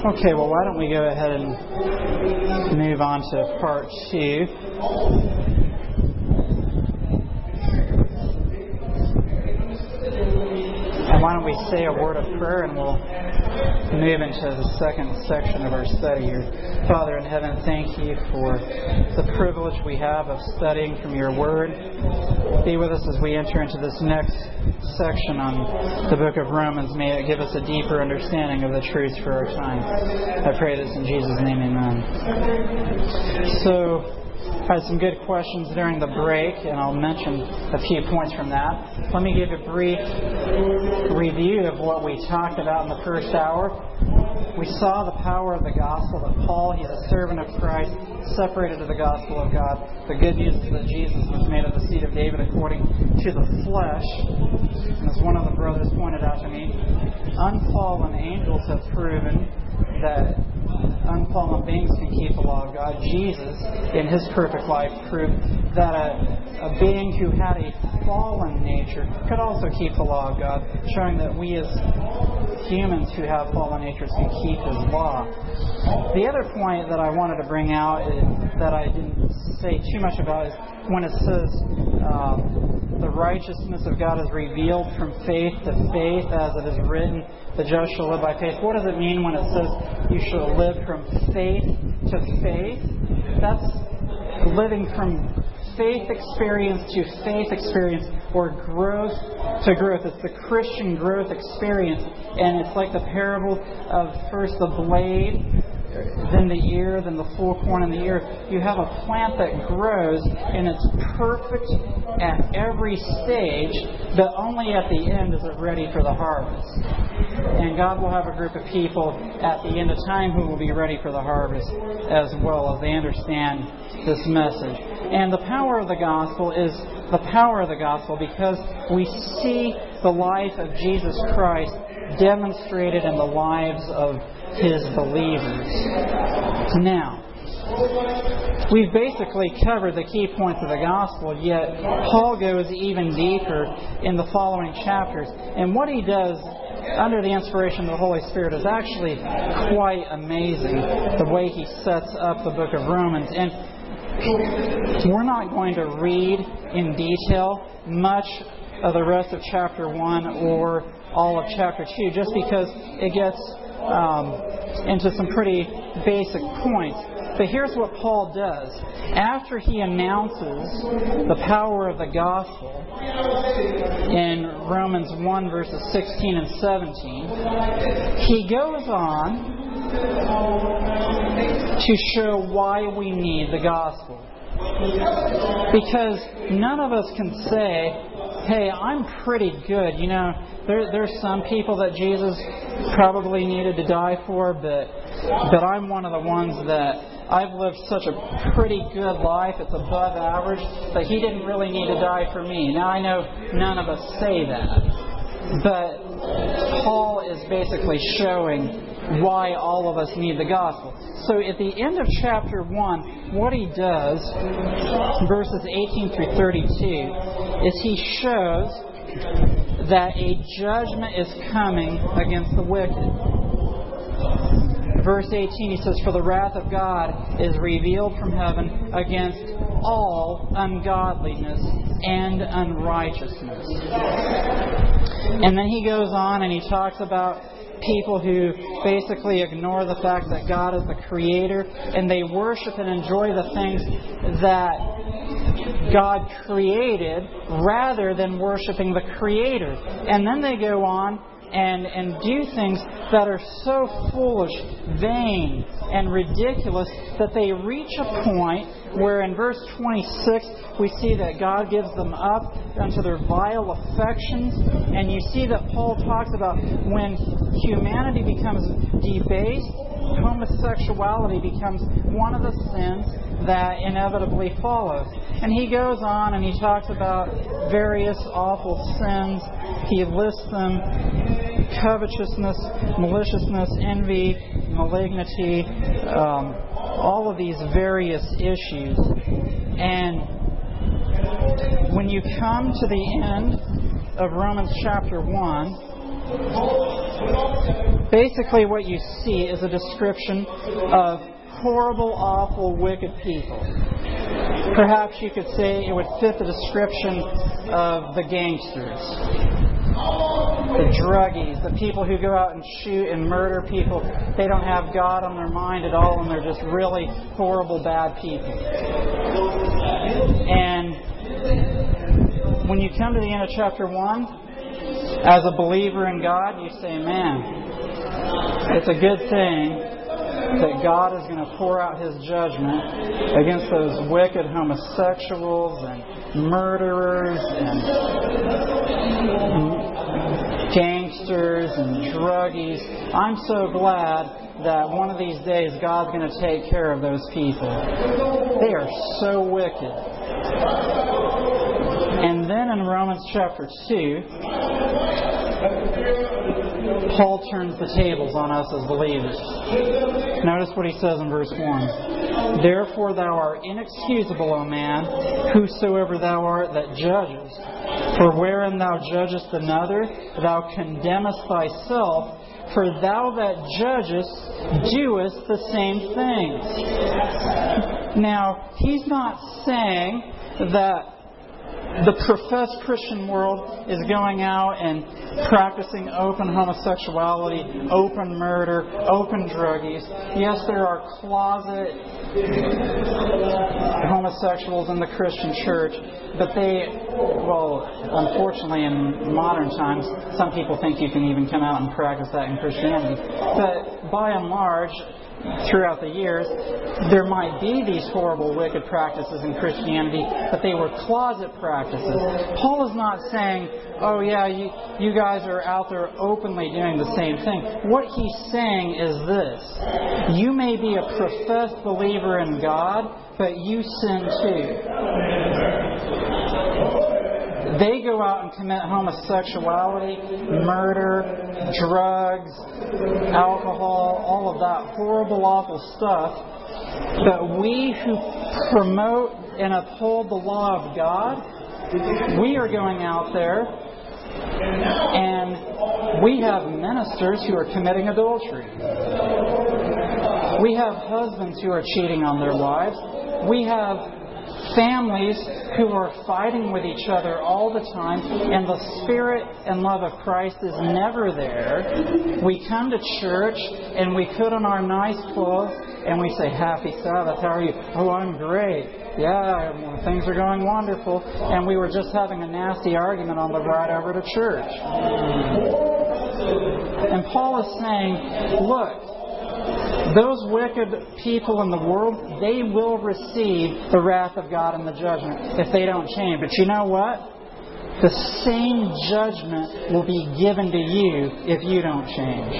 Okay, well, why don't we go ahead and move on to part 2. And why don't we say a word of prayer and we'll move into the second section of our study here. Father in heaven, thank you for the privilege we have of studying from your word. Be with us as we enter into this next section on the book of Romans. May it give us a deeper understanding of the truths for our time. I pray this in Jesus' name, amen. So, I had some good questions during the break, and I'll mention a few points from that. Let me give a brief review of what we talked about in the first hour. We saw the power of the gospel, that Paul, he's a servant of Christ, separated to the gospel of God. The good news is that Jesus was made of the seed of David according to the flesh. And as one of the brothers pointed out to me, unfallen angels have proven that unfallen beings can keep the law of God. Jesus, in his perfect life, proved that a being who had a fallen nature could also keep the law of God, showing that we as humans who have fallen natures can keep his law. The other point that I wanted to bring out that I didn't say too much about is when it says the righteousness of God is revealed from faith to faith, as it is written, the just shall live by faith. What does it mean when it says you shall live from faith to faith? That's living from faith experience to faith experience, or growth to growth. It's the Christian growth experience, and it's like the parable of first the blade, then the ear, then the full corn in the ear. You have a plant that grows, and it's perfect at every stage, but only at the end is it ready for the harvest. And God will have a group of people at the end of time who will be ready for the harvest as well, as they understand this message. And the power of the gospel is the power of the gospel because we see the life of Jesus Christ demonstrated in the lives of his believers. Now, we've basically covered the key points of the gospel, yet Paul goes even deeper in the following chapters. And what he does under the inspiration of the Holy Spirit is actually quite amazing, the way he sets up the book of Romans. And we're not going to read in detail much of the rest of chapter 1 or all of chapter 2, just because it gets into some pretty basic points. But here's what Paul does. After he announces the power of the gospel in Romans 1 verses 16 and 17, he goes on to show why we need the gospel. Because none of us can say, hey, I'm pretty good. You know, there's some people that Jesus probably needed to die for, but I'm one of the ones that I've lived such a pretty good life, it's above average, that he didn't really need to die for me. Now, I know none of us say that, but Paul is basically showing why all of us need the gospel. So at the end of chapter 1, what he does, verses 18 through 32, is he shows that a judgment is coming against the wicked. Verse 18, he says, "For the wrath of God is revealed from heaven against all ungodliness and unrighteousness." And then he goes on and he talks about people who basically ignore the fact that God is the Creator, and they worship and enjoy the things that God created rather than worshiping the Creator. And then they go on and do things that are so foolish, vain, and ridiculous that they reach a point where in verse 26 we see that God gives them up unto their vile affections. And you see that Paul talks about when humanity becomes debased, homosexuality becomes one of the sins that inevitably follows. And he goes on and he talks about various awful sins. He lists them: covetousness, maliciousness, envy, malignity, all of these various issues. And when you come to the end of Romans chapter 1, Basically what you see is a description of horrible, awful, wicked people. Perhaps you could say it would fit the description of the gangsters, the druggies, the people who go out and shoot and murder people. They don't have God on their mind at all, and they're just really horrible, bad people. And when you come to the end of chapter 1, as a believer in God, you say, man, it's a good thing that God is going to pour out His judgment against those wicked homosexuals and murderers and gangsters and druggies. I'm so glad that one of these days God's going to take care of those people. They are so wicked. And then in Romans chapter 2, Paul turns the tables on us as believers. Notice what he says in verse 1. Therefore thou art inexcusable, O man, whosoever thou art that judges. For wherein thou judgest another, thou condemnest thyself. For thou that judgest doest the same things. Now, he's not saying that the professed Christian world is going out and practicing open homosexuality, open murder, open druggies. Yes, there are closet homosexuals in the Christian church, but unfortunately in modern times, some people think you can even come out and practice that in Christianity. But by and large, throughout the years, there might be these horrible, wicked practices in Christianity, but they were closet practices. Paul is not saying, oh yeah, you guys are out there openly doing the same thing. What he's saying is this: you may be a professed believer in God, but you sin too. They go out and commit homosexuality, murder, drugs, alcohol, all of that horrible, awful stuff. But we who promote and uphold the law of God, we are going out there and we have ministers who are committing adultery. We have husbands who are cheating on their wives. We have families who are fighting with each other all the time, and the Spirit and love of Christ is never there. We come to church and we put on our nice clothes and we say, Happy Sabbath, how are you? Oh, I'm great. Yeah, things are going wonderful. And we were just having a nasty argument on the ride over to church. And Paul is saying, look, those wicked people in the world, they will receive the wrath of God and the judgment if they don't change. But you know what? The same judgment will be given to you if you don't change.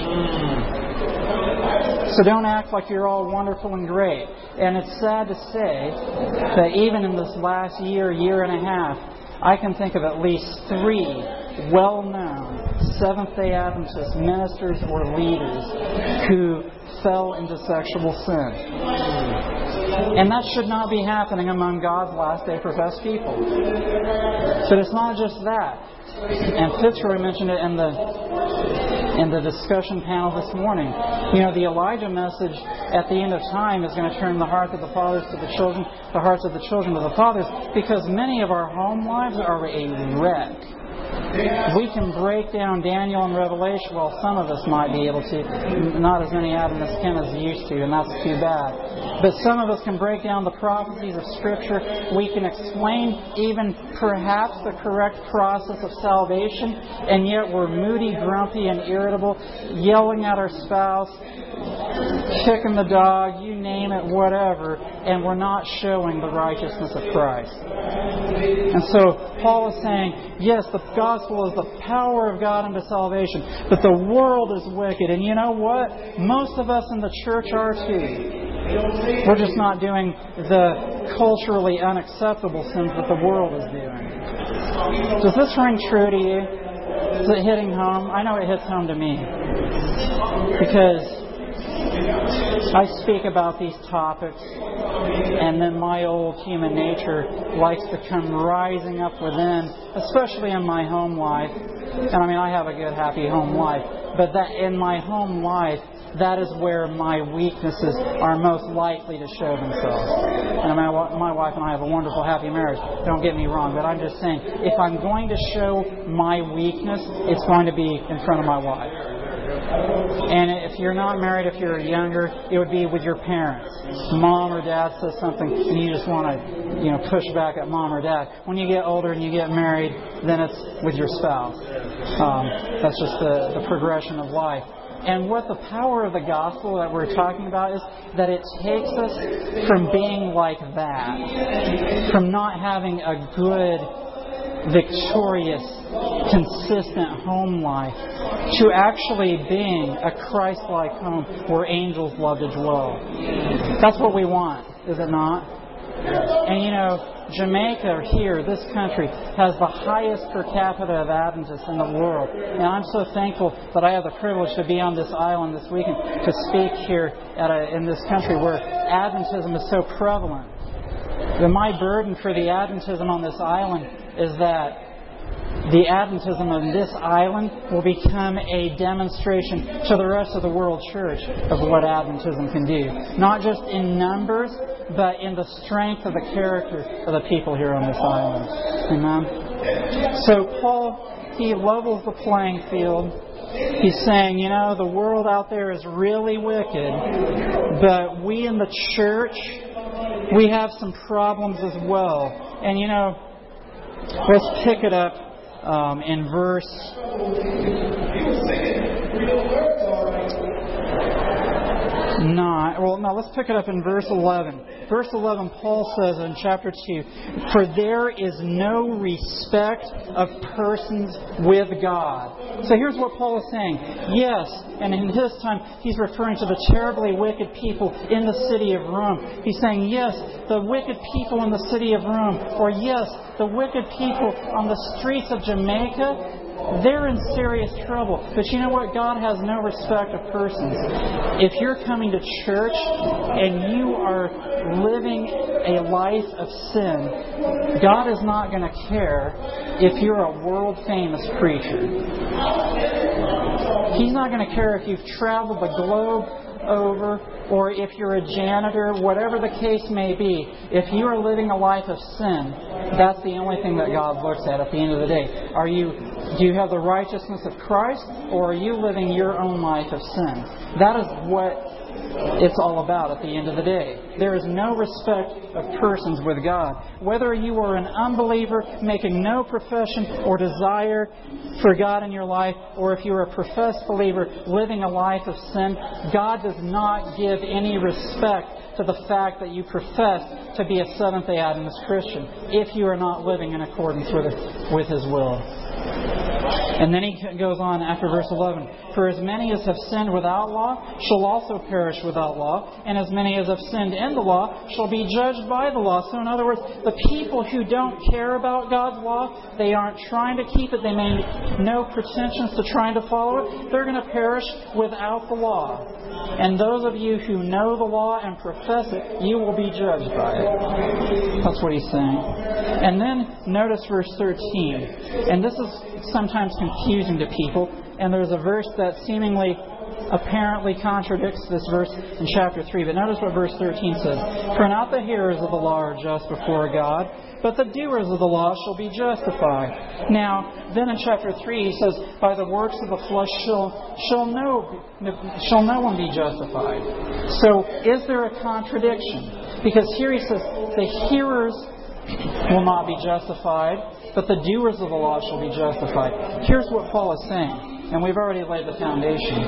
So don't act like you're all wonderful and great. And it's sad to say that even in this last year and a half, I can think of at least 3 well-known Seventh-day Adventist ministers or leaders who fell into sexual sin. And that should not be happening among God's last day professed people. But it's not just that. And Fitzroy mentioned it in the discussion panel this morning. You know, the Elijah message at the end of time is going to turn the hearts of the fathers to the children, the hearts of the children to the fathers, because many of our home lives are a wreck. We can break down Daniel and Revelation. Well, some of us might be able to. Not as many Adventists can as used to, and that's too bad. But some of us can break down the prophecies of Scripture. We can explain even perhaps the correct process of salvation, and yet we're moody, grumpy, and irritable, yelling at our spouse, kicking the dog, you name it, whatever, and we're not showing the righteousness of Christ. And so Paul is saying, yes, the gospel is the power of God unto salvation, but the world is wicked. And you know what? Most of us in the church are too. We're just not doing the culturally unacceptable sins that the world is doing. Does this ring true to you? Is it hitting home? I know it hits home to me. Because I speak about these topics, and then my old human nature likes to come rising up within, especially in my home life. And I mean, I have a good, happy home life. But that in my home life, that is where my weaknesses are most likely to show themselves. And my wife and I have a wonderful, happy marriage. Don't get me wrong. But I'm just saying, if I'm going to show my weakness, it's going to be in front of my wife. And if you're not married, if you're younger, it would be with your parents. Mom or dad says something, and you just want to, push back at mom or dad. When you get older and you get married, then it's with your spouse. That's just the progression of life. And what the power of the gospel that we're talking about is that it takes us from being like that, from not having a good, victorious, consistent home life, to actually being a Christ-like home where angels love to dwell. That's what we want, is it not? And Jamaica here, this country, has the highest per capita of Adventists in the world. And I'm so thankful that I have the privilege to be on this island this weekend to speak here in this country where Adventism is so prevalent. But my burden for the Adventism on this island is that the Adventism on this island will become a demonstration to the rest of the world church of what Adventism can do. Not just in numbers, but in the strength of the character of the people here on this island. Amen? So Paul, he levels the playing field. He's saying, the world out there is really wicked, but we in the church, we have some problems as well. And let's pick it up in verse 9. Well, no, let's pick it up in verse 11. Verse 11, Paul says in chapter 2, "For there is no respect of persons with God." So here's what Paul is saying. Yes, and in his time, he's referring to the terribly wicked people in the city of Rome. He's saying, yes, the wicked people in the city of Rome, or yes, the wicked people on the streets of Jamaica, they're in serious trouble. But you know what? God has no respect of persons. If you're coming to church and you are living a life of sin, God is not going to care if you're a world-famous preacher. He's not going to care if you've traveled the globe over or if you're a janitor, whatever the case may be. If you are living a life of sin, that's the only thing that God looks at the end of the day. Do you have the righteousness of Christ, or are you living your own life of sin? That is what it's all about at the end of the day. There is no respect of persons with God. Whether you are an unbeliever making no profession or desire for God in your life, or if you're a professed believer living a life of sin, God does not give any respect to the fact that you profess to be a Seventh-day Adventist Christian if you are not living in accordance with His will. And then he goes on after verse 11. "For as many as have sinned without law shall also perish without law, and as many as have sinned in the law shall be judged by the law." So in other words, the people who don't care about God's law, they aren't trying to keep it, they make no pretensions to trying to follow it, they're going to perish without the law. And those of you who know the law and profess it, you will be judged by it. That's what he's saying. And then notice verse 13. And this is sometimes confusing to people. And there's a verse that seemingly apparently contradicts this verse in chapter 3. But notice what verse 13 says. "For not the hearers of the law are just before God, but the doers of the law shall be justified." Now, then in chapter 3 he says, "By the works of the flesh shall no one be justified." So, is there a contradiction? Because here he says, the hearers will not be justified, but the doers of the law shall be justified. Here's what Paul is saying, and we've already laid the foundation.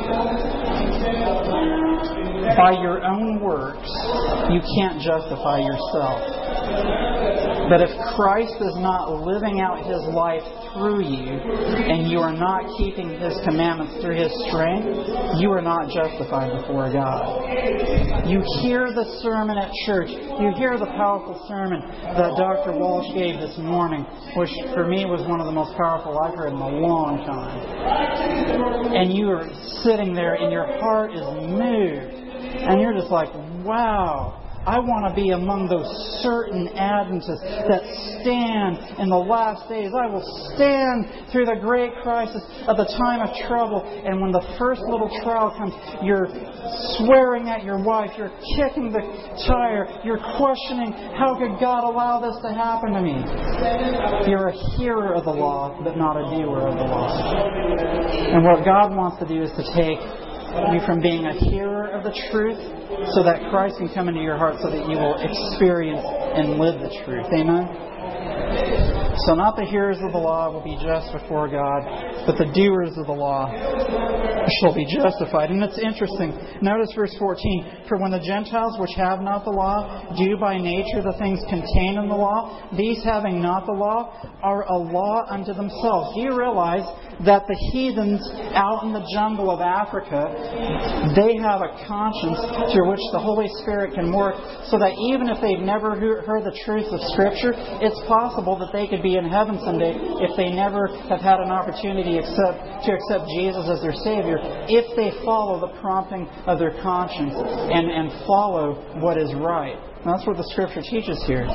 By your own works, you can't justify yourself. But if Christ is not living out His life through you, and you are not keeping His commandments through His strength, you are not justified before God. You hear the sermon at church. You hear the powerful sermon that Dr. Walsh gave this morning, which for me was one of the most powerful I've heard in a long time. And you are sitting there and your heart is moved. And you're just like, wow, I want to be among those certain Adventists that stand in the last days. I will stand through the great crisis of the time of trouble. And when the first little trial comes, you're swearing at your wife. You're kicking the tire. You're questioning, how could God allow this to happen to me? You're a hearer of the law, but not a doer of the law. And what God wants to do is to take you from being a hearer of the truth so that Christ can come into your heart so that you will experience and live the truth. Amen? So not the hearers of the law will be just before God, but the doers of the law shall be justified. And it's interesting. Notice verse 14. For when the Gentiles which have not the law do by nature the things contained in the law, these having not the law are a law unto themselves. Do you realize that the heathens out in the jungle of Africa, they have a conscience through which the Holy Spirit can work, so that even if they've never heard the truth of Scripture, it's possible that they could be in heaven someday if they never have had an opportunity to accept Jesus as their Savior, if they follow the prompting of their conscience and follow what is right. And that's what the Scripture teaches here.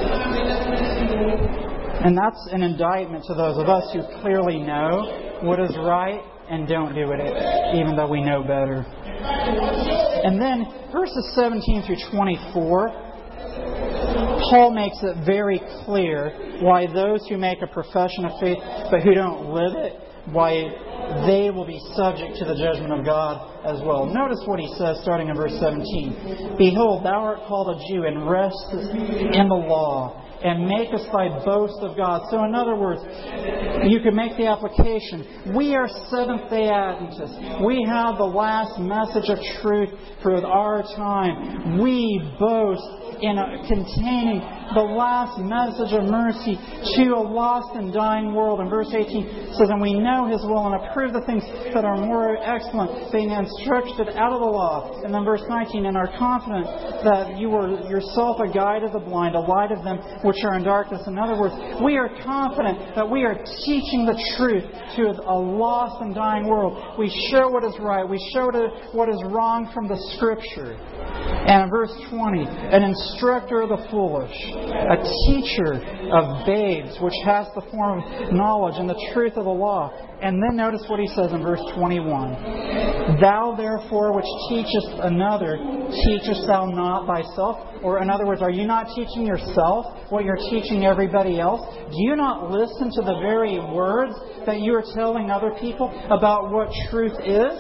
And that's an indictment to those of us who clearly know what is right and don't do it, even though we know better. And then verses 17 through 24, Paul makes it very clear why those who make a profession of faith but who don't live it, why they will be subject to the judgment of God as well. Notice what he says starting in verse 17. Behold, thou art called a Jew and restest in the law, and makest thy boast of God. So in other words, you can make the application. We are Seventh-day Adventists. We have the last message of truth for our time. We boast in containing the last message of mercy to a lost and dying world. In verse 18 says, and we know His will and approve the things that are more excellent, being instructed out of the law. And then verse 19, and are confident that you are yourself a guide of the blind, a light of them which are in darkness. In other words, we are confident that we are teaching the truth to a lost and dying world. We show what is right. We show what is wrong from the Scripture. And in verse 20, an instructor of the foolish, a teacher of babes, which has the form of knowledge and the truth of the law. And then notice what he says in verse 21. Thou therefore which teachest another, teachest thou not thyself? Or in other words, are you not teaching yourself what you're teaching everybody else? Do you not listen to the very words that you are telling other people about what truth is?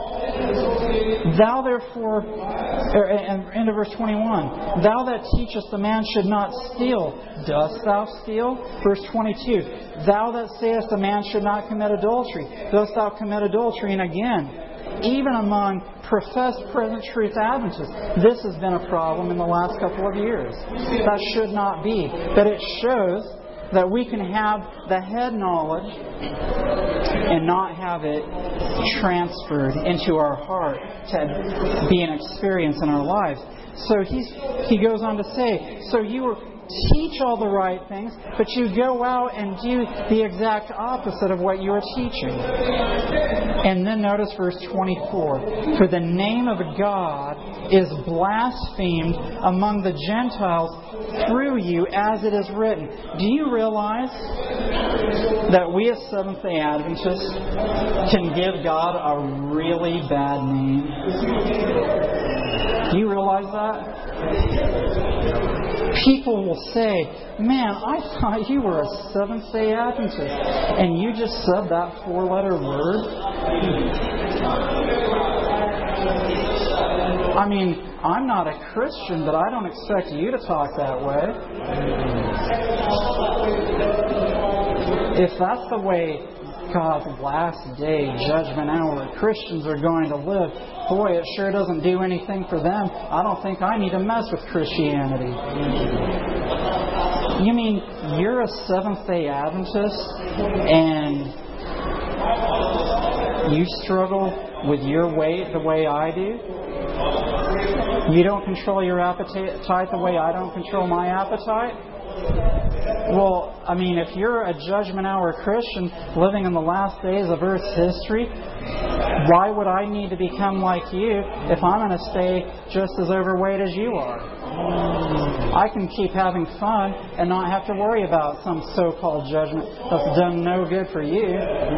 Thou therefore, end of verse 21, thou that teachest the man should not steal, dost thou steal? Verse 22, thou that sayest a man should not commit adultery, dost thou commit adultery? And again, even among professed present truth Adventists, this has been a problem in the last couple of years. That should not be. But it shows that we can have the head knowledge and not have it transferred into our heart to be an experience in our lives. So he goes on to say, so you teach all the right things, but you go out and do the exact opposite of what you are teaching. And then notice verse 24. For the name of God is blasphemed among the Gentiles through you, as it is written. Do you realize that we as Seventh-day Adventists can give God a really bad name? Do you realize that? People will say, man, I thought you were a Seventh-day Adventist, and you just said that four-letter word? I mean, I'm not a Christian, but I don't expect you to talk that way. If that's the way God's last day, judgment hour, Christians are going to live, boy, it sure doesn't do anything for them. I don't think I need to mess with Christianity. You mean you're a Seventh-day Adventist and you struggle with your weight the way I do? You don't control your appetite the way I don't control my appetite? Well, I mean, if you're a judgment hour Christian living in the last days of Earth's history, Why would I need to become like you if I'm going to stay just as overweight as you are? I can keep having fun and not have to worry about some so-called judgment that's done no good for you.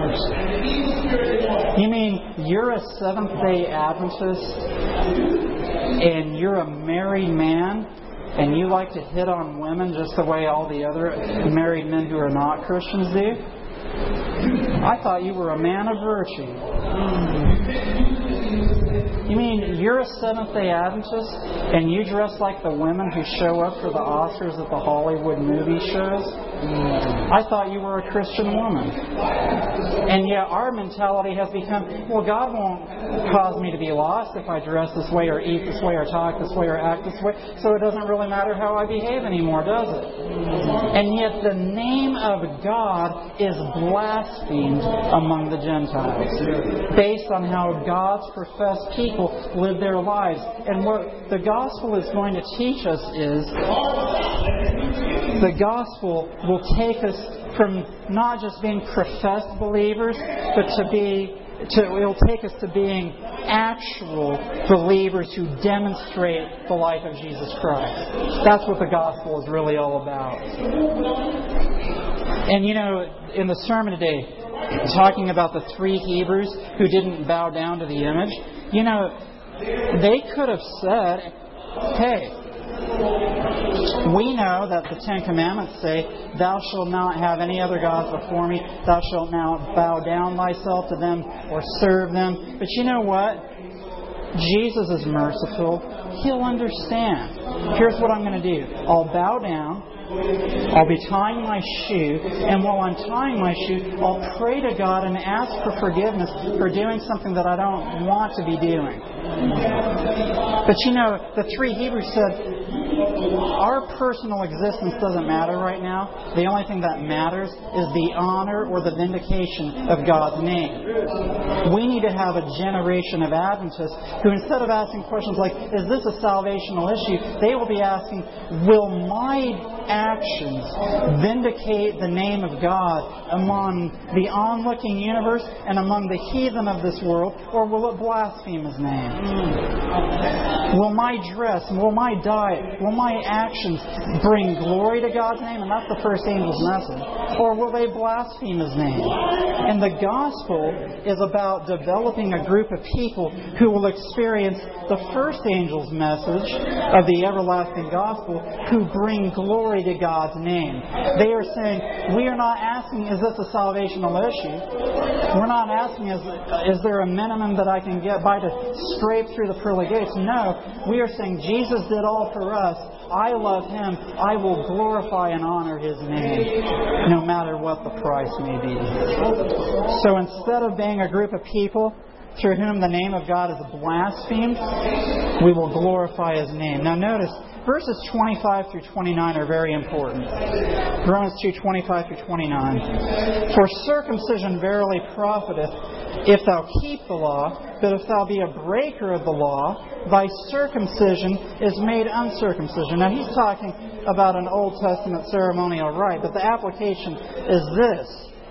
You mean you're a Seventh-day Adventist and you're a married man and you like to hit on women just the way all the other married men who are not Christians do? I thought you were a man of virtue. You mean you're a Seventh-day Adventist and you dress like the women who show up for the Oscars at the Hollywood movie shows? I thought you were a Christian woman. And yet our mentality has become, well, God won't cause me to be lost if I dress this way or eat this way or talk this way or act this way, so it doesn't really matter how I behave anymore, does it? And yet the name of God is blasphemed among the Gentiles based on how God's professed people live their lives. And what the gospel is going to teach us is the gospel will take us from not just being professed believers, but it'll take us to being actual believers who demonstrate the life of Jesus Christ. That's what the gospel is really all about. And in the sermon today, talking about the 3 Hebrews who didn't bow down to the image, they could have said, hey, we know that the 10 Commandments say, thou shalt not have any other gods before me. Thou shalt not bow down thyself to them or serve them. But you know what? Jesus is merciful. He'll understand. Here's what I'm going to do. I'll bow down. I'll be tying my shoe, and while I'm tying my shoe, I'll pray to God and ask for forgiveness for doing something that I don't want to be doing. But the 3 Hebrews said, our personal existence doesn't matter right now. The only thing that matters is the honor or the vindication of God's name. We need to have a generation of Adventists who, instead of asking questions like, is this a salvational issue? They will be asking, will my actions vindicate the name of God among the onlooking universe and among the heathen of this world, or will it blaspheme His name? Will my dress, will my diet, will my actions bring glory to God's name? And that's the first angel's message. Or will they blaspheme His name? And the gospel is about developing a group of people who will experience the first angel's message of the everlasting gospel, who bring glory to God's name. They are saying, we are not asking, is this a salvational issue? We're not asking, is there a minimum that I can get by to scrape through the pearly gates? No. We are saying, Jesus did all for us. I love Him. I will glorify and honor His name, no matter what the price may be. So instead of being a group of people through whom the name of God is blasphemed, we will glorify His name. Now notice, verses 25 through 29 are very important. Romans 2:25 through 29. For circumcision verily profiteth, if thou keep the law, but if thou be a breaker of the law, thy circumcision is made uncircumcision. Now he's talking about an Old Testament ceremonial rite, but the application is this.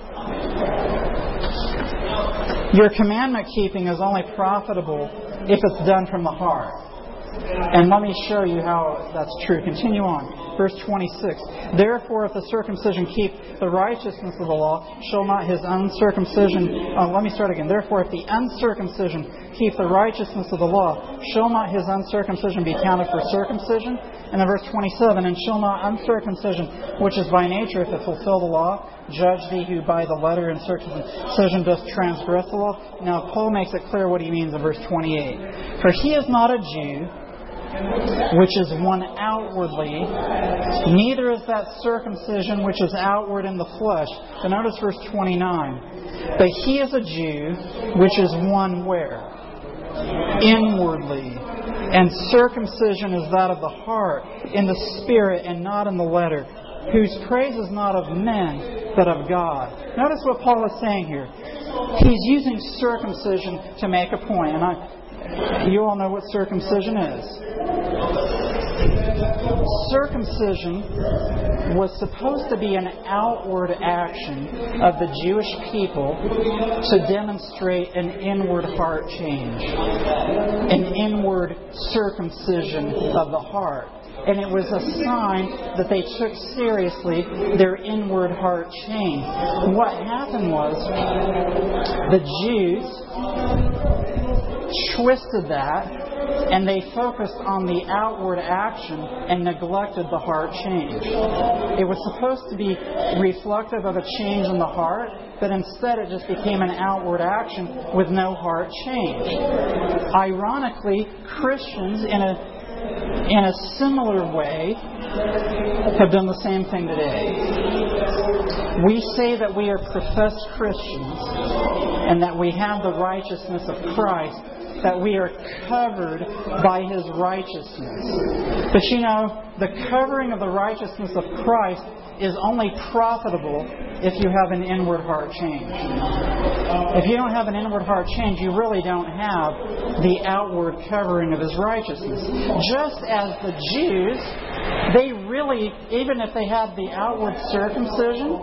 Your commandment keeping is only profitable if it's done from the heart. And let me show you how that's true. Continue on. Verse 26. Therefore, if the circumcision keep the righteousness of the law, shall not his uncircumcision... let me start again. Therefore, if the uncircumcision keep the righteousness of the law, shall not his uncircumcision be counted for circumcision? And then verse 27. And shall not uncircumcision, which is by nature, if it fulfill the law, judge thee who by the letter and circumcision doth transgress the law? Now, Paul makes it clear what he means in verse 28. For he is not a Jew, which is one outwardly, neither is that circumcision which is outward in the flesh. But notice verse 29. But he is a Jew, which is one where? Inwardly. And circumcision is that of the heart, in the spirit and not in the letter, whose praise is not of men, but of God. Notice what Paul is saying here. He's using circumcision to make a point. And you all know what circumcision is. Circumcision was supposed to be an outward action of the Jewish people to demonstrate an inward heart change, an inward circumcision of the heart. And it was a sign that they took seriously their inward heart change. What happened was the Jews twisted that, and they focused on the outward action and neglected the heart change. It was supposed to be reflective of a change in the heart, but instead it just became an outward action with no heart change. Ironically, Christians in a similar way have done the same thing today. We say that we are professed Christians and that we have the righteousness of Christ, that we are covered by His righteousness. But you know, the covering of the righteousness of Christ is only profitable if you have an inward heart change. If you don't have an inward heart change, you really don't have the outward covering of His righteousness. Just as the Jews, they really, even if they had the outward circumcision,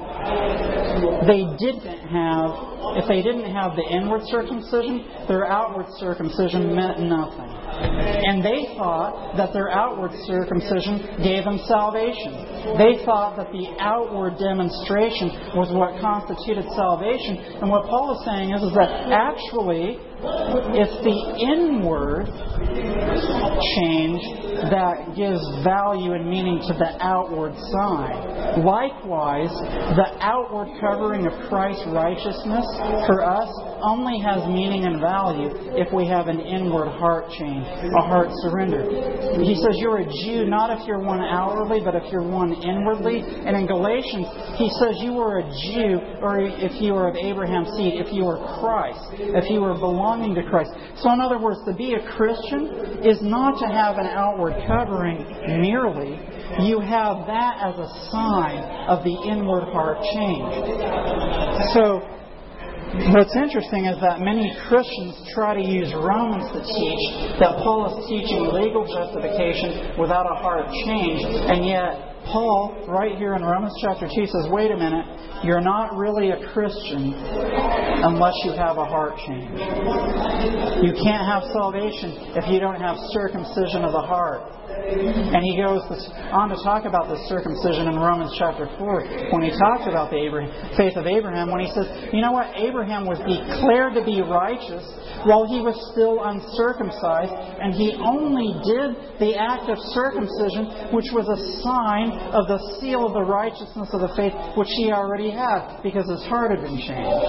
if they didn't have the inward circumcision, their outward circumcision meant nothing. And they thought that their outward circumcision gave them salvation. They thought that the outward demonstration was what constituted salvation. And what Paul is saying is that actually, it's the inward change that gives value and meaning to the outward sign. Likewise, the outward covering of Christ's righteousness for us only has meaning and value if we have an inward heart change, a heart surrender. He says you're a Jew not if you're one outwardly, but if you're one inwardly. And in Galatians, he says you are a Jew, or if you are of Abraham's seed, if you are Christ, if you are belonging to Christ. So in other words, to be a Christian is not to have an outward covering merely. You have that as a sign of the inward heart change. So what's interesting is that many Christians try to use Romans to teach that Paul is teaching legal justification without a heart change, and yet Paul, right here in Romans chapter 2, says, wait a minute, you're not really a Christian unless you have a heart change. You can't have salvation if you don't have circumcision of the heart. And he goes on to talk about the circumcision in Romans chapter 4 when he talks about the faith of Abraham, when he says, you know what, Abraham was declared to be righteous while he was still uncircumcised, and he only did the act of circumcision, which was a sign of the seal of the righteousness of the faith which he already had, because his heart had been changed.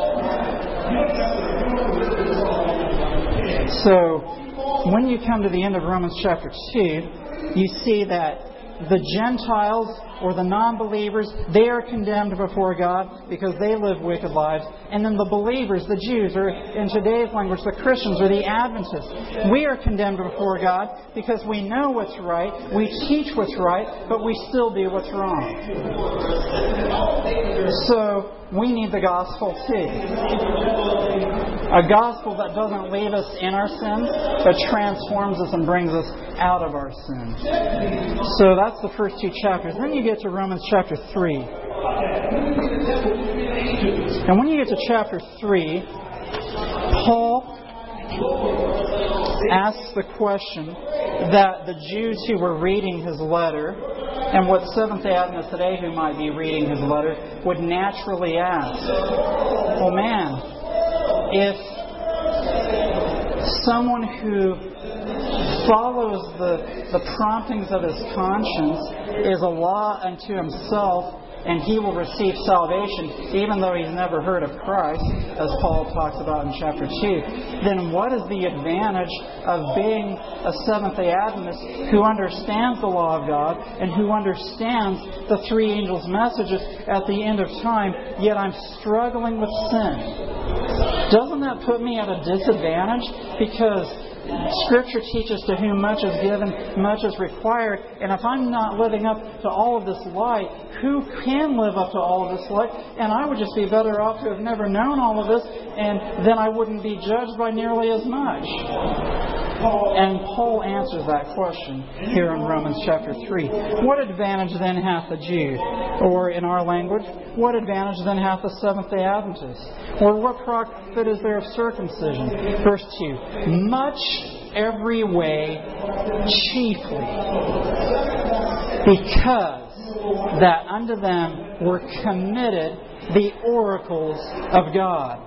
So, when you come to the end of Romans chapter 2, you see that the Gentiles or the non-believers, they are condemned before God because they live wicked lives. And then the believers, the Jews, or in today's language, the Christians or the Adventists, we are condemned before God because we know what's right, we teach what's right, but we still do what's wrong. So, we need the gospel too. A gospel that doesn't leave us in our sins, but transforms us and brings us out of our sins. So that's the first two chapters. Then you get to Romans chapter 3. And when you get to chapter 3, Paul asks the question that the Jews who were reading his letter, and what Seventh-day Adventists today who might be reading his letter, would naturally ask. Well, man, if someone who follows the promptings of his conscience is a law unto himself, and he will receive salvation even though he's never heard of Christ, as Paul talks about in chapter 2, then what is the advantage of being a Seventh-day Adventist who understands the law of God and who understands the three angels' messages at the end of time, yet I'm struggling with sin? Doesn't that put me at a disadvantage? Because Scripture teaches to whom much is given, much is required. And if I'm not living up to all of this light, who can live up to all of this light? And I would just be better off to have never known all of this, and then I wouldn't be judged by nearly as much. And Paul answers that question here in Romans chapter 3. What advantage then hath the Jew? Or in our language, what advantage then hath the Seventh-day Adventist? Or what profit is there of circumcision? Verse 2. Much every way chiefly, because that unto them were committed the oracles of God.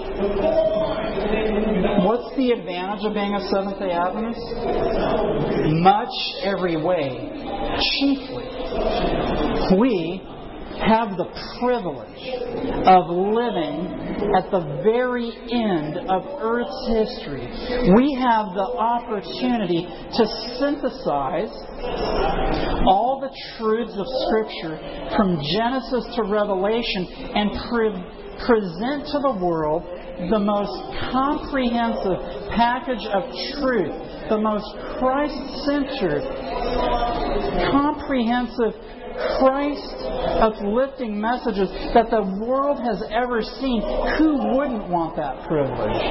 What's the advantage of being a Seventh-day Adventist? Much every way, chiefly. We have the privilege of living at the very end of Earth's history. We have the opportunity to synthesize all the truths of Scripture from Genesis to Revelation and present to the world the most comprehensive package of truth, the most Christ-centered, comprehensive, Christ-uplifting messages that the world has ever seen. Who wouldn't want that privilege?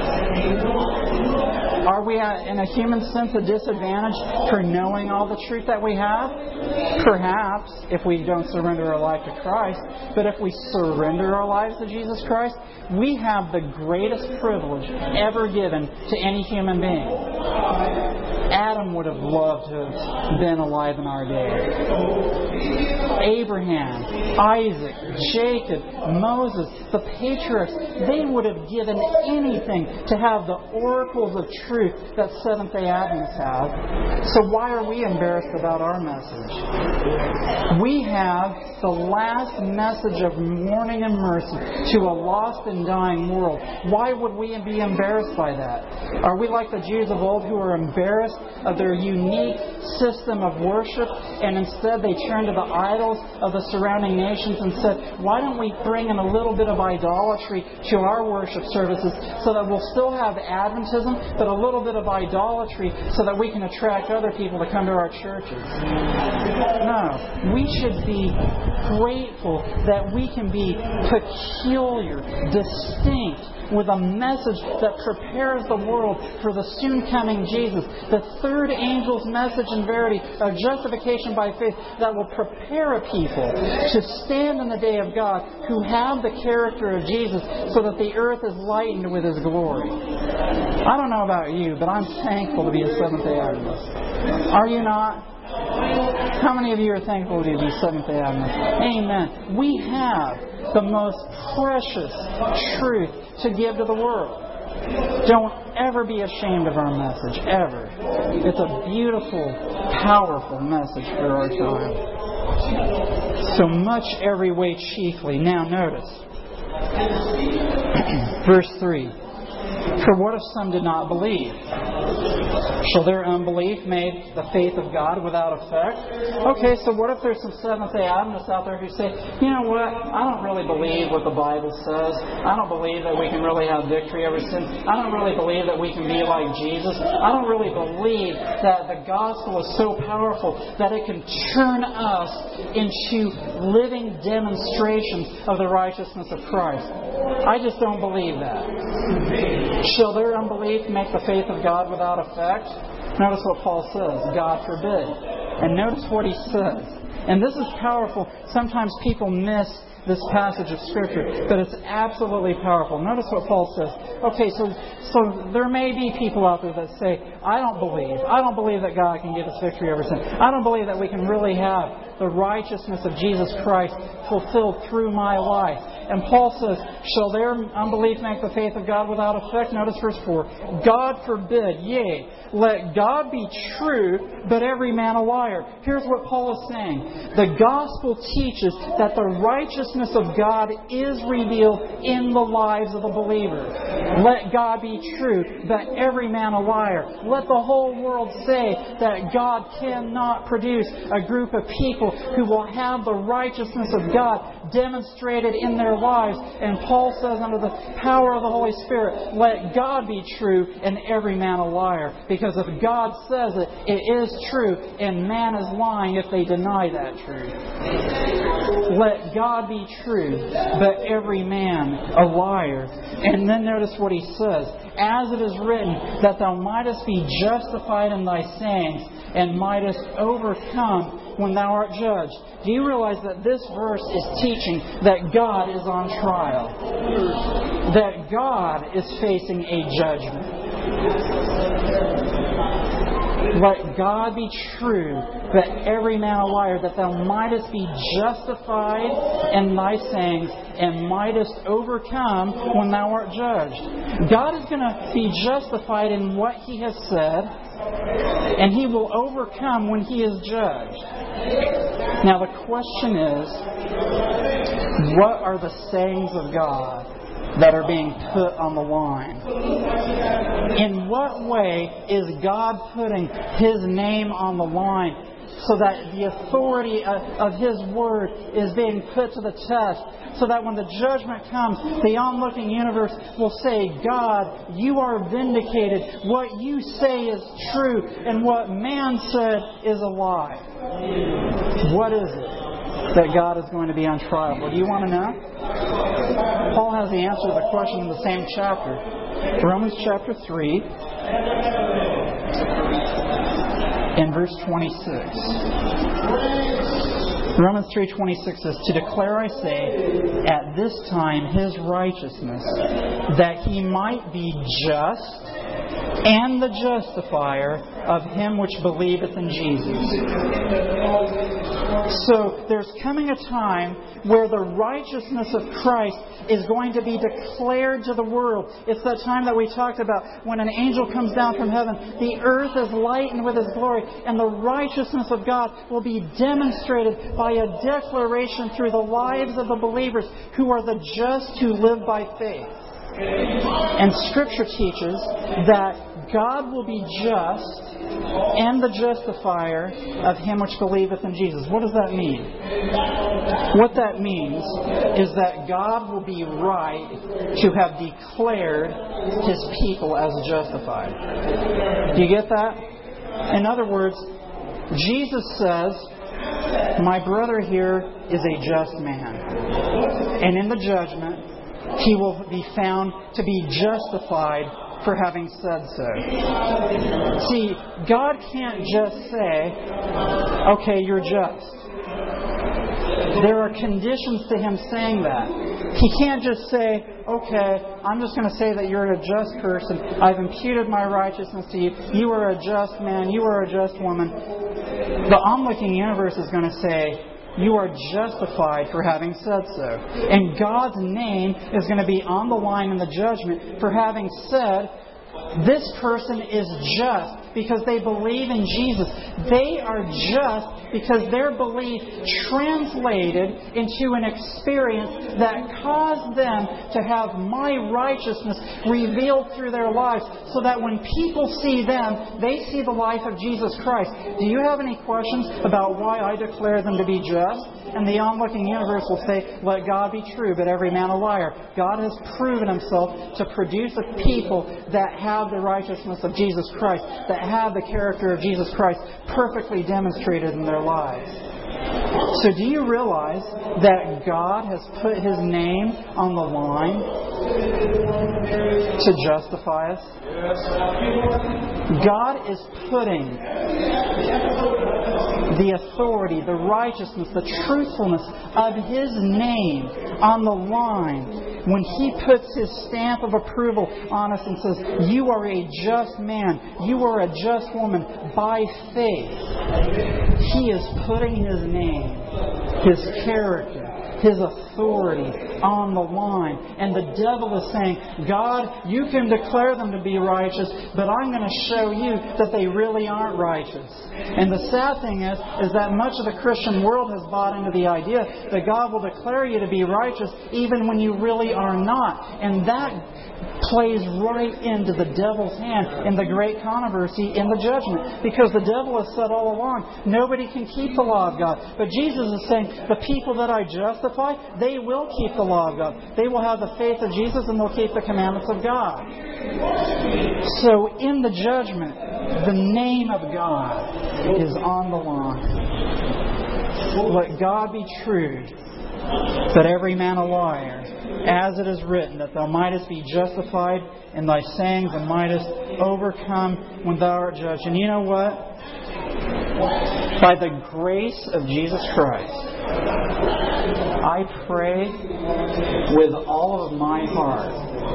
Are we, in a human sense, a disadvantage for knowing all the truth that we have? Perhaps, if we don't surrender our life to Christ. But if we surrender our lives to Jesus Christ, we have the greatest privilege ever given to any human being. Adam would have loved to have been alive in our day. Abraham, Isaac, Jacob, Moses, the patriarchs, they would have given anything to have the oracles of truth that Seventh-day Adventists have. So why are we embarrassed about our message? We have the last message of warning and mercy to a lost and dying world. Why would we be embarrassed by that? Are we like the Jews of old who are embarrassed of their unique system of worship, and instead they turned to the idols of the surrounding nations and said, why don't we bring in a little bit of idolatry to our worship services so that we'll still have Adventism, but a little bit of idolatry so that we can attract other people to come to our churches? No. We should be grateful that we can be peculiar, distinct, with a message that prepares the world for the soon coming Jesus. The third angel's message in verity of justification by faith that will prepare a people to stand in the day of God who have the character of Jesus so that the earth is lightened with His glory. I don't know about you, but I'm thankful to be a Seventh-day Adventist. Are you not? How many of you are thankful to be Seventh-day Adventists? Amen. We have the most precious truth to give to the world. Don't ever be ashamed of our message, ever. It's a beautiful, powerful message for our time. So much every way chiefly. Now notice, verse 3. For what if some did not believe? Shall their unbelief make the faith of God without effect? Okay, so what if there's some Seventh-day Adventists out there who say, you know what, I don't really believe what the Bible says. I don't believe that we can really have victory over sin. I don't really believe that we can be like Jesus. I don't really believe that the gospel is so powerful that it can turn us into living demonstrations of the righteousness of Christ. I just don't believe that. Shall their unbelief make the faith of God without effect? Notice what Paul says, God forbid. And notice what he says. And this is powerful. Sometimes people miss this passage of Scripture, but it's absolutely powerful. Notice what Paul says. Okay, so there may be people out there that say, I don't believe that God can give us victory over sin. I don't believe that we can really have the righteousness of Jesus Christ fulfilled through my life. And Paul says, shall their unbelief make the faith of God without effect? Notice verse 4. God forbid, yea, let God be true, but every man a liar. Here's what Paul is saying. The gospel teaches that the righteous righteousness of God is revealed in the lives of the believer. Let God be true, but every man a liar. Let the whole world say that God cannot produce a group of people who will have the righteousness of God demonstrated in their lives. And Paul says, under the power of the Holy Spirit, let God be true and every man a liar. Because if God says it, it is true, and man is lying if they deny that truth. Let God be true, but every man a liar. And then notice what he says. As it is written, that thou mightest be justified in thy sayings, and mightest overcome when thou art judged. Do you realize that this verse is teaching that God is on trial? That God is facing a judgment. Let God be true, but every man a liar, that thou mightest be justified in thy sayings, and mightest overcome when thou art judged. God is going to be justified in what He has said, and He will overcome when He is judged. Now the question is, what are the sayings of God that are being put on the line? In what way is God putting His name on the line so that the authority of His Word is being put to the test, so that when the judgment comes, the onlooking universe will say, God, you are vindicated. What you say is true, and what man said is a lie. What is it that God is going to be on trial? Well, do you want to know? Paul has the answer to the question in the same chapter. Romans chapter 3 and verse 26. Romans 3:26 says, to declare, I say, at this time His righteousness, that He might be just and the justifier of him which believeth in Jesus. So there's coming a time where the righteousness of Christ is going to be declared to the world. It's that time that we talked about when an angel comes down from heaven. The earth is lightened with His glory, and the righteousness of God will be demonstrated by a declaration through the lives of the believers who are the just who live by faith. And Scripture teaches that God will be just and the justifier of him which believeth in Jesus. What does that mean? What that means is that God will be right to have declared His people as justified. Do you get that? In other words, Jesus says, my brother here is a just man. And in the judgment, he will be found to be justified for having said so. See, God can't just say, okay, you're just. There are conditions to Him saying that. He can't just say, okay, I'm just going to say that you're a just person. I've imputed my righteousness to you. You are a just man. You are a just woman. The onlooking universe is going to say, you are justified for having said so. And God's name is going to be on the line in the judgment for having said, this person is just because they believe in Jesus. They are just because their belief translated into an experience that caused them to have my righteousness revealed through their lives, so that when people see them, they see the life of Jesus Christ. Do you have any questions about why I declare them to be just? And the onlooking universe will say, let God be true, but every man a liar. God has proven Himself to produce a people that have the righteousness of Jesus Christ, that have the character of Jesus Christ perfectly demonstrated in their lives. So do you realize that God has put His name on the line to justify us? God is putting the authority, the righteousness, the truthfulness of His name on the line when He puts His stamp of approval on us and says, you are a just man, you are a just woman by faith. He is putting His name, His character, his authority on the line. And the devil is saying, God, you can declare them to be righteous, but I'm going to show you that they really aren't righteous. And the sad thing is that much of the Christian world has bought into the idea that God will declare you to be righteous even when you really are not. And that plays right into the devil's hand in the great controversy in the judgment. Because the devil has said all along, nobody can keep the law of God. But Jesus is saying, the people that I justify, they will keep the law of God. They will have the faith of Jesus and they'll keep the commandments of God. So in the judgment, the name of God is on the line. Let God be true, but every man a liar. As it is written, that thou mightest be justified in thy sayings and mightest overcome when thou art judged. And you know what? By the grace of Jesus Christ, I pray with all of my heart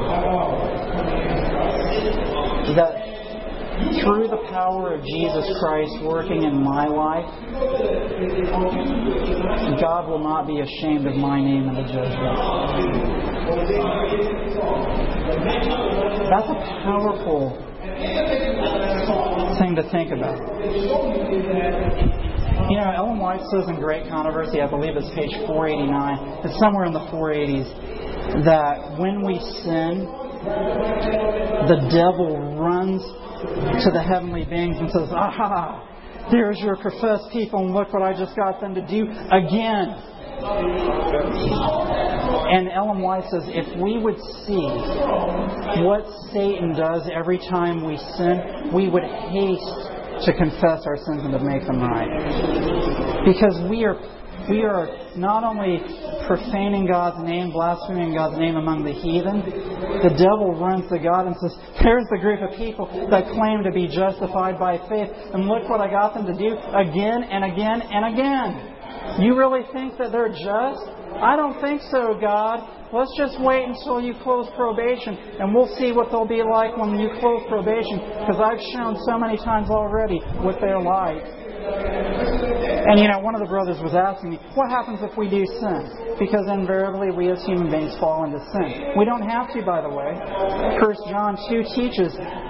that through the power of Jesus Christ working in my life, God will not be ashamed of my name in the judgment. That's a powerful thing to think about. You know, Ellen White says in Great Controversy, I believe it's page 489, it's somewhere in the 480s, that when we sin, the devil runs to the heavenly beings and says, aha, there's your professed people and look what I just got them to do again. And Ellen White says, if we would see what Satan does every time we sin, we would haste to confess our sins and to make them right. Because we are not only profaning God's name, blaspheming God's name among the heathen, the devil runs to God and says, there's the group of people that claim to be justified by faith, and look what I got them to do again and again and again. You really think that they're just? I don't think so, God. Let's just wait until you close probation, and we'll see what they'll be like when you close probation, because I've shown so many times already what they're like. And you know, one of the brothers was asking me, what happens if we do sin? Because invariably we as human beings fall into sin. We don't have to, by the way. 1 John 2 teaches,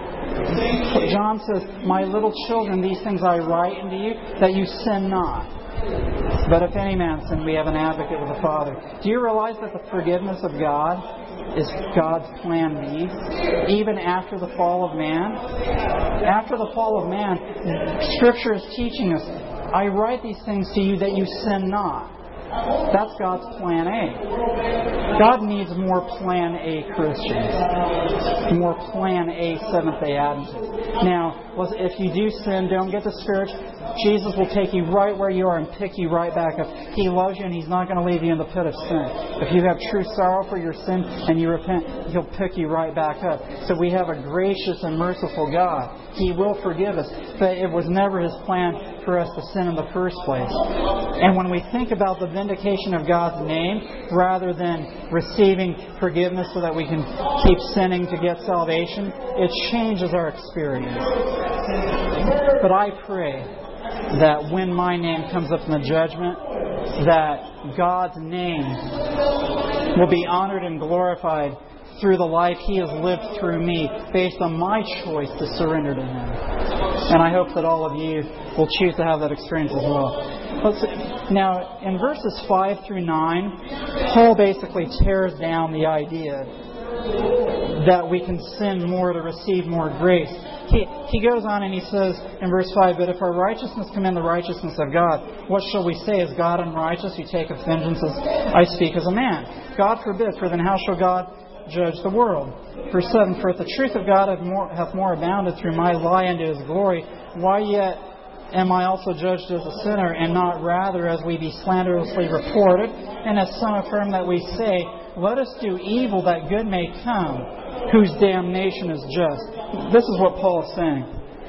John says, my little children, these things I write unto you, that you sin not. But if any man sin, we have an advocate with the Father. Do you realize that the forgiveness of God is God's plan B, even after the fall of man? After the fall of man, Scripture is teaching us, I write these things to you that you sin not. That's God's plan A. God needs more plan A Christians. More plan A Seventh-day Adventists. Now, if you do sin, don't get discouraged. Jesus will take you right where you are and pick you right back up. He loves you and He's not going to leave you in the pit of sin. If you have true sorrow for your sin and you repent, He'll pick you right back up. So we have a gracious and merciful God. He will forgive us. But it was never His plan for us to sin in the first place. And when we think about the vindication of God's name, rather than receiving forgiveness so that we can keep sinning to get salvation, it changes our experience. But I pray that when my name comes up in the judgment, that God's name will be honored and glorified through the life He has lived through me based on my choice to surrender to Him. And I hope that all of you will choose to have that experience as well. Now, in verses 5 through 9, Paul basically tears down the idea that we can sin more to receive more grace. He goes on and he says in verse 5, but if our righteousness commend the righteousness of God, what shall we say? Is God unrighteous who taketh vengeance as I speak as a man? God forbid, for then how shall God judge the world? Verse 7, for if the truth of God hath more abounded through my lie unto His glory, why yet am I also judged as a sinner, and not rather as we be slanderously reported, and as some affirm that we say, let us do evil that good may come, whose damnation is just. This is what Paul is saying.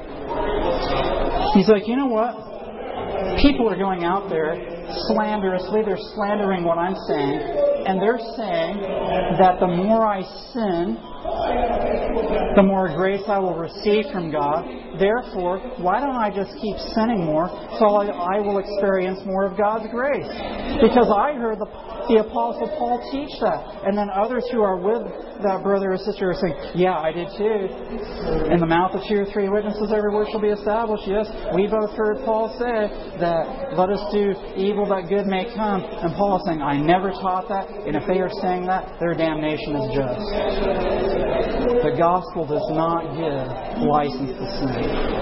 He's like, you know what? People are going out there slanderously. They're slandering what I'm saying. And they're saying that the more I sin, the more grace I will receive from God. Therefore, why don't I just keep sinning more so I will experience more of God's grace? Because I heard the Apostle Paul teach that. And then others who are with that brother or sister are saying, yeah, I did too. In the mouth of 2 or 3 witnesses, every word shall be established. Yes, we both heard Paul say that let us do evil that good may come. And Paul is saying, I never taught that. And if they are saying that, their damnation is just. The gospel does not give license to sin.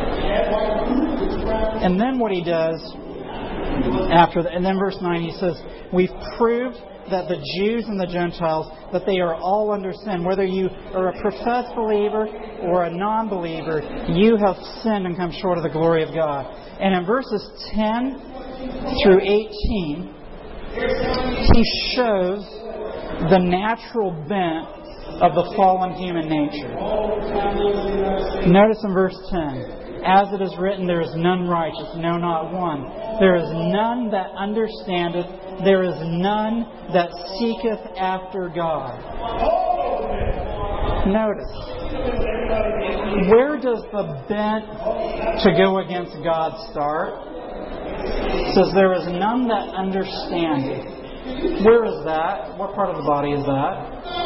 And then what he does and then verse 9 he says, we've proved that the Jews and the Gentiles, that they are all under sin. Whether you are a professed believer or a non-believer, you have sinned and come short of the glory of God. And in verses 10 through 18, he shows the natural bent of the fallen human nature. Notice in verse 10, as it is written, there is none righteous, no, not one. There is none that understandeth, there is none that seeketh after God. Notice, where does the bent to go against God start? It says, there is none that understandeth. Where is that? What part of the body is that?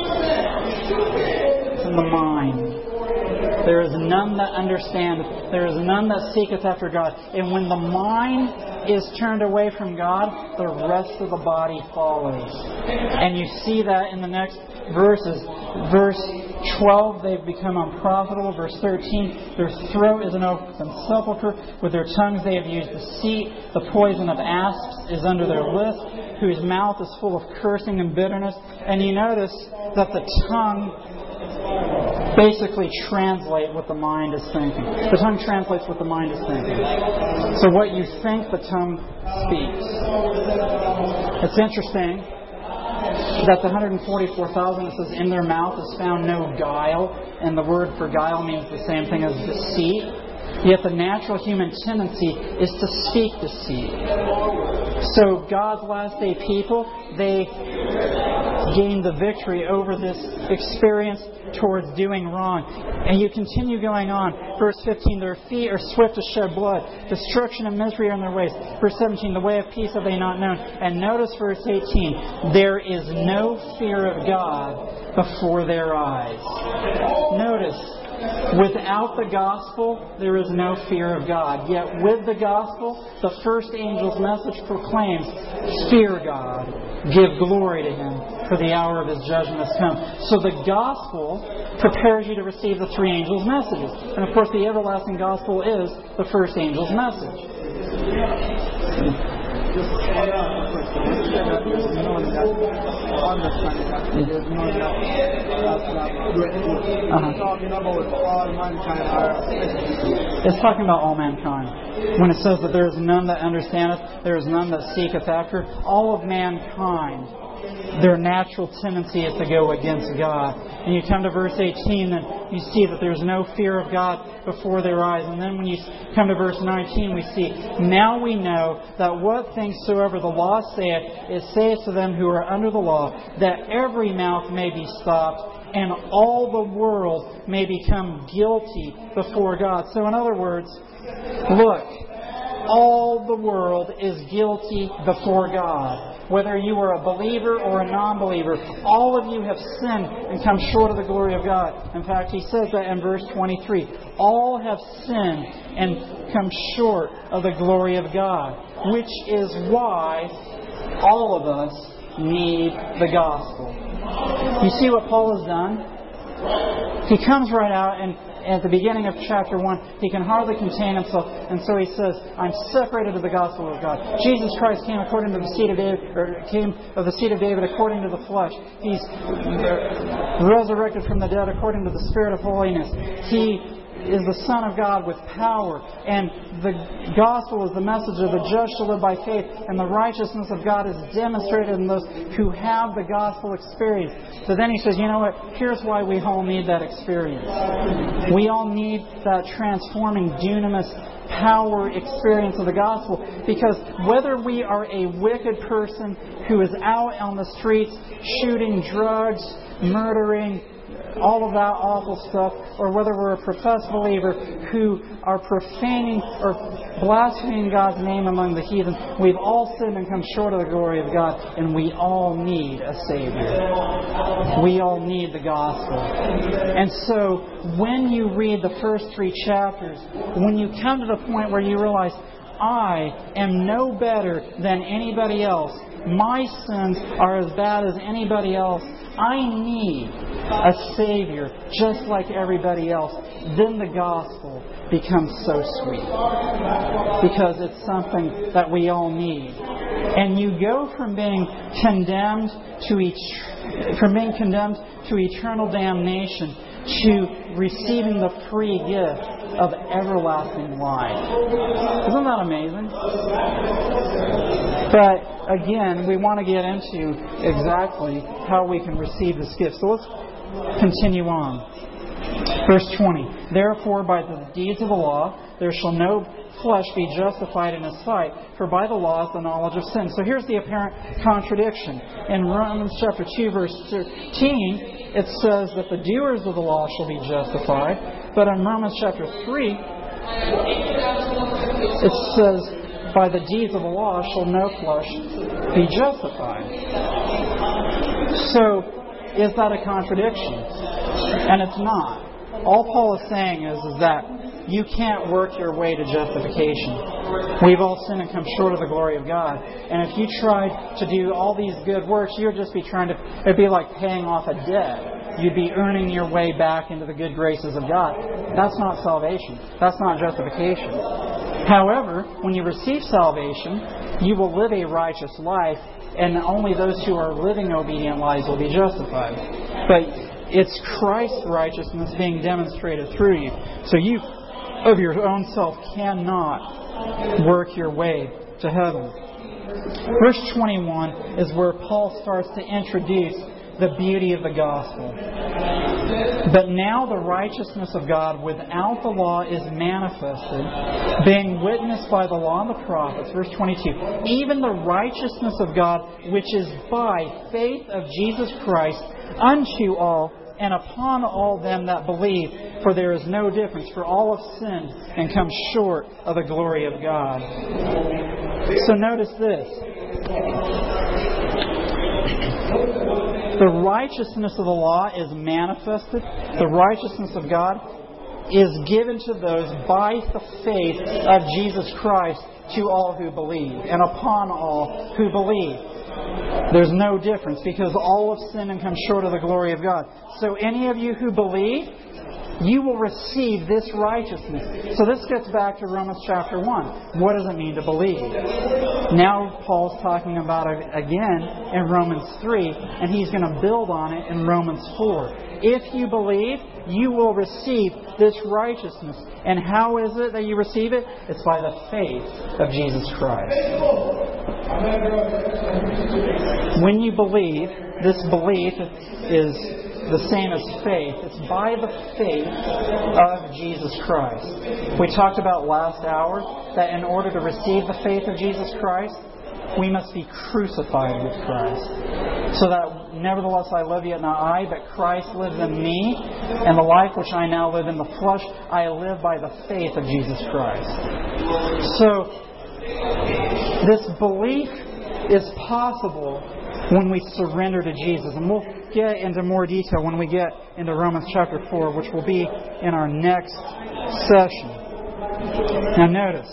It's in the mind. There is none that understandeth. There is none that seeketh after God. And when the mind is turned away from God, the rest of the body follows. And you see that in the next verses. Verse 12, they've become unprofitable. Verse 13, their throat is an open sepulchre. With their tongues they have used deceit. The poison of asps is under their lips, whose mouth is full of cursing and bitterness. And you notice that the tongue basically translate what the mind is thinking. The tongue translates what the mind is thinking. So what you think, the tongue speaks. It's interesting that the 144,000, it says, in their mouth is found no guile. And the word for guile means the same thing as deceit. Yet the natural human tendency is to speak deceit. So God's last day people, they gained the victory over this experience towards doing wrong. And you continue going on. Verse 15, their feet are swift to shed blood. Destruction and misery are in their ways. Verse 17, the way of peace have they not known. And notice verse 18, there is no fear of God before their eyes. Notice, without the gospel, there is no fear of God. Yet with the gospel, the first angel's message proclaims, fear God, give glory to Him, for the hour of His judgment has come. So the gospel prepares you to receive the 3 angels' messages. And of course, the everlasting gospel is the first angel's message. It's talking about all mankind. When it says that there is none that understandeth, there is none that seeketh after, all of mankind, their natural tendency is to go against God. And you come to verse 18 and you see that there's no fear of God before their eyes. And then when you come to verse 19, we see, now we know that what things soever the law saith, it saith to them who are under the law, that every mouth may be stopped, and all the world may become guilty before God. So in other words, look, all the world is guilty before God. Whether you are a believer or a non-believer, all of you have sinned and come short of the glory of God. In fact, he says that in verse 23. All have sinned and come short of the glory of God. Which is why all of us need the gospel. You see what Paul has done? He comes right out and at the beginning of chapter 1, he can hardly contain himself, and so he says, I'm separated to the gospel of God. Jesus Christ came according to the seed of David, or came of the seed of David according to the flesh. He's resurrected from the dead according to the Spirit of holiness. He is the Son of God with power, and the gospel is the message of the just shall live by faith, and the righteousness of God is demonstrated in those who have the gospel experience. So then he says, you know what, here's why we all need that experience. We all need that transforming dunamis power experience of the gospel, because whether we are a wicked person who is out on the streets shooting drugs, murdering, all of that awful stuff, or whether we're a professed believer who are profaning or blaspheming God's name among the heathen, we've all sinned and come short of the glory of God, and we all need a Savior. We all need the gospel. And so, when you read the first 3 chapters, when you come to the point where you realize, I am no better than anybody else, my sins are as bad as anybody else, I need a Savior just like everybody else, then the gospel becomes so sweet. Because it's something that we all need. And you go from being condemned to eternal damnation to receiving the free gift of everlasting life. Isn't that amazing? But again, we want to get into exactly how we can receive this gift. So let's continue on. Verse 20. Therefore, by the deeds of the law, there shall no flesh be justified in His sight, for by the law is the knowledge of sin. So here's the apparent contradiction. In Romans chapter 2, verse 13, it says that the doers of the law shall be justified. But in Romans chapter 3, it says, by the deeds of the law shall no flesh be justified. So, is that a contradiction? And it's not. All Paul is saying is that you can't work your way to justification. We've all sinned and come short of the glory of God. And if you tried to do all these good works, you would just be it'd be like paying off a debt. You'd be earning your way back into the good graces of God. That's not salvation. That's not justification. However, when you receive salvation, you will live a righteous life, and only those who are living obedient lives will be justified. But it's Christ's righteousness being demonstrated through you. So you, of your own self, cannot work your way to heaven. Verse 21 is where Paul starts to introduce the beauty of the gospel. But now the righteousness of God without the law is manifested, being witnessed by the law and the prophets. Verse 22. Even the righteousness of God, which is by faith of Jesus Christ, unto all and upon all them that believe, for there is no difference, for all have sinned and come short of the glory of God. So notice this. The righteousness of the law is manifested. The righteousness of God is given to those by the faith of Jesus Christ to all who believe, and upon all who believe. There's no difference, because all have sinned and come short of the glory of God. So any of you who believe, you will receive this righteousness. So this gets back to Romans chapter 1. What does it mean to believe? Now Paul's talking about it again in Romans 3, and he's going to build on it in Romans 4. If you believe, you will receive this righteousness. And how is it that you receive it? It's by the faith of Jesus Christ. When you believe, this belief is the same as faith. It's by the faith of Jesus Christ. We talked about last hour that in order to receive the faith of Jesus Christ, we must be crucified with Christ. So that nevertheless I live, yet not I, but Christ lives in me, and the life which I now live in the flesh, I live by the faith of Jesus Christ. So this belief is possible when we surrender to Jesus. And we'll get into more detail when we get into Romans chapter 4, which will be in our next session. Now notice,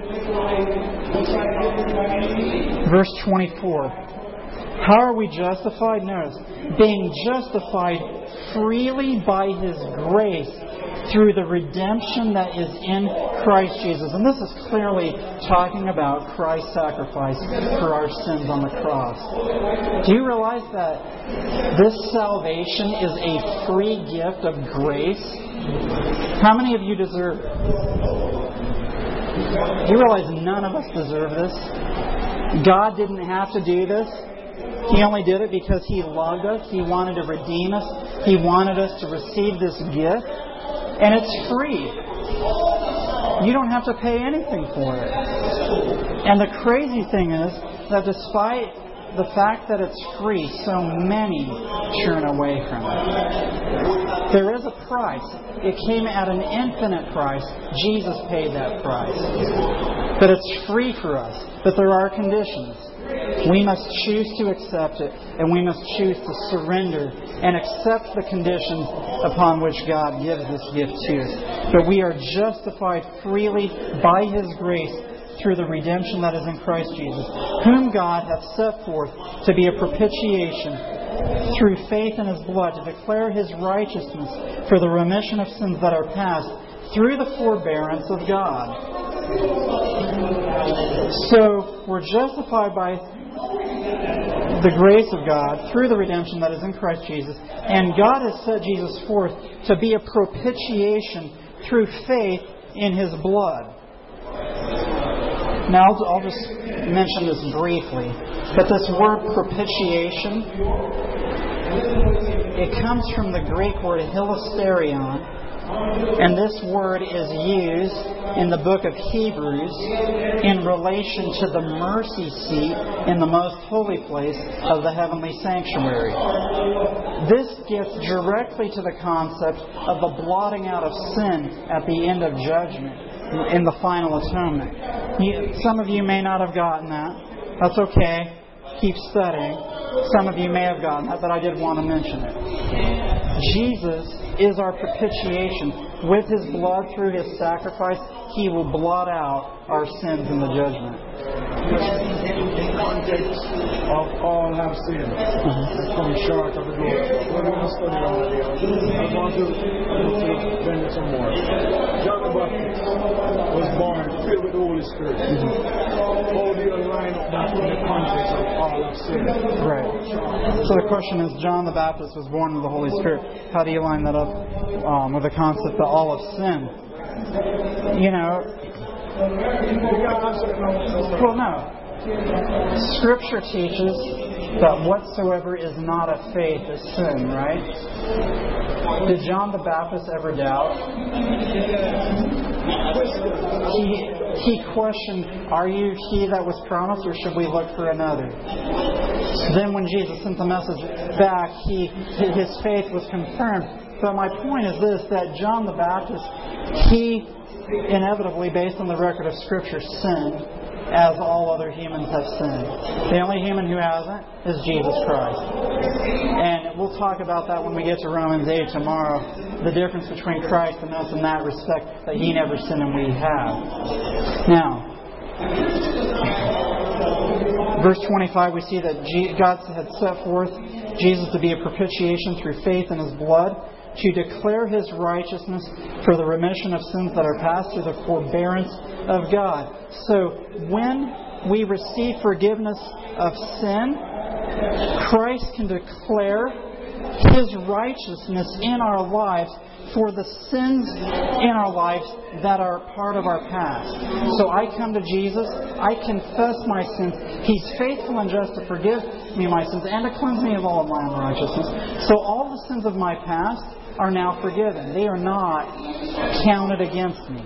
verse 24. How are we justified? Notice, being justified freely by His grace through the redemption that is in Christ Jesus. And this is clearly talking about Christ's sacrifice for our sins on the cross. Do you realize that this salvation is a free gift of grace? How many of you deserve it? Do you realize none of us deserve this? God didn't have to do this. He only did it because He loved us. He wanted to redeem us. He wanted us to receive this gift. And it's free. You don't have to pay anything for it. And the crazy thing is that despite the fact that it's free, so many turn away from it. There is a price. It came at an infinite price. Jesus paid that price. But it's free for us. But there are conditions. We must choose to accept it, and we must choose to surrender and accept the conditions upon which God gives this gift to us. But we are justified freely by His grace through the redemption that is in Christ Jesus, whom God hath set forth to be a propitiation through faith in His blood, to declare His righteousness for the remission of sins that are past, through the forbearance of God. So, we're justified by the grace of God through the redemption that is in Christ Jesus, and God has set Jesus forth to be a propitiation through faith in His blood. Now, I'll just mention this briefly, but this word propitiation, it comes from the Greek word hilasterion, and this word is used in the book of Hebrews in relation to the mercy seat in the most holy place of the heavenly sanctuary. This gets directly to the concept of the blotting out of sin at the end of judgment in the final atonement. Some of you may not have gotten that. That's okay. Keep studying. Some of you may have gotten that, but I did want to mention it. Jesus is our propitiation. With His blood, through His sacrifice, He will blot out our sins in the judgment. In context of all have sinned and come short of the glory. We're going to study all of it. I want to bend it some more. John the Baptist was born filled with the Holy Spirit. How do you line up that in the context of all have sinned? Right. So the question is, John the Baptist was born with the Holy Spirit. How do you line that up with the concept that all have sinned? You know, well, no. Scripture teaches that whatsoever is not of faith is sin, right? Did John the Baptist ever doubt? He questioned, are you he that was promised, or should we look for another? Then when Jesus sent the message back, his faith was confirmed. But my point is this, that John the Baptist, he inevitably, based on the record of Scripture, sinned as all other humans have sinned. The only human who hasn't is Jesus Christ. And we'll talk about that when we get to Romans 8 tomorrow, the difference between Christ and us in that respect, that He never sinned and we have. Now, verse 25, we see that God had set forth Jesus to be a propitiation through faith in His blood, to declare His righteousness for the remission of sins that are past, through the forbearance of God. So, when we receive forgiveness of sin, Christ can declare His righteousness in our lives for the sins in our lives that are part of our past. So I come to Jesus, I confess my sins. He's faithful and just to forgive me my sins and to cleanse me of all of my unrighteousness. So all the sins of my past are now forgiven. They are not counted against me.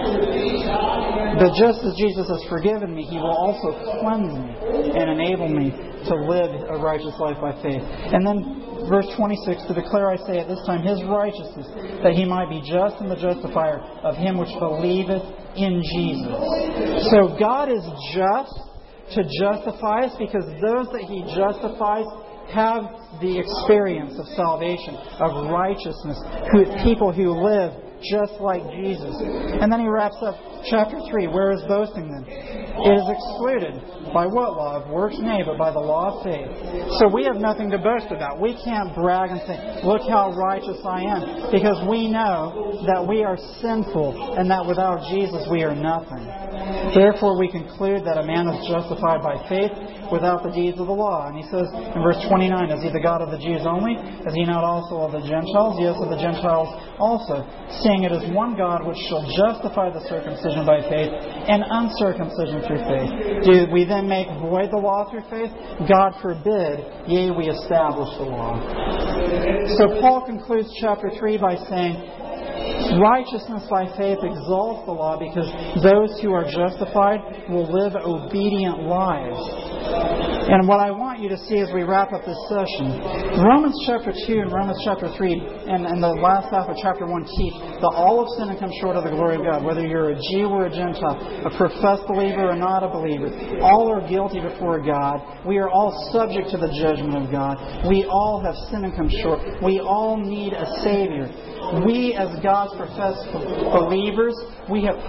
But just as Jesus has forgiven me, He will also cleanse me and enable me to live a righteous life by faith. And then verse 26, to declare, I say at this time, His righteousness, that He might be just and the justifier of him which believeth in Jesus. So God is just to justify us, because those that He justifies have the experience of salvation, of righteousness, people who live just like Jesus. And then he wraps up chapter 3. Where is boasting then? It is excluded. By what law? Of works? Nay, but by the law of faith. So we have nothing to boast about. We can't brag and say, look how righteous I am, because we know that we are sinful and that without Jesus we are nothing. Therefore we conclude that a man is justified by faith without the deeds of the law. And he says in verse 29, is He the God of the Jews only? Is He not also of the Gentiles? Yes, of the Gentiles also. Seeing it is one God which shall justify the circumcision by faith and uncircumcision through faith. Do we then make void the law through faith? God forbid, yea, we establish the law. So Paul concludes chapter 3 by saying, righteousness by faith exalts the law, because those who are justified will live obedient lives. And what I want you to see as we wrap up this session, Romans chapter 2 and Romans chapter 3 and the last half of chapter 1 teach that all of sin and come short of the glory of God. Whether you're a Jew or a Gentile, a professed believer or not a believer, all are guilty before God. We are all subject to the judgment of God. We all have sinned and come short. We all need a Savior. We, as God's professed believers, we have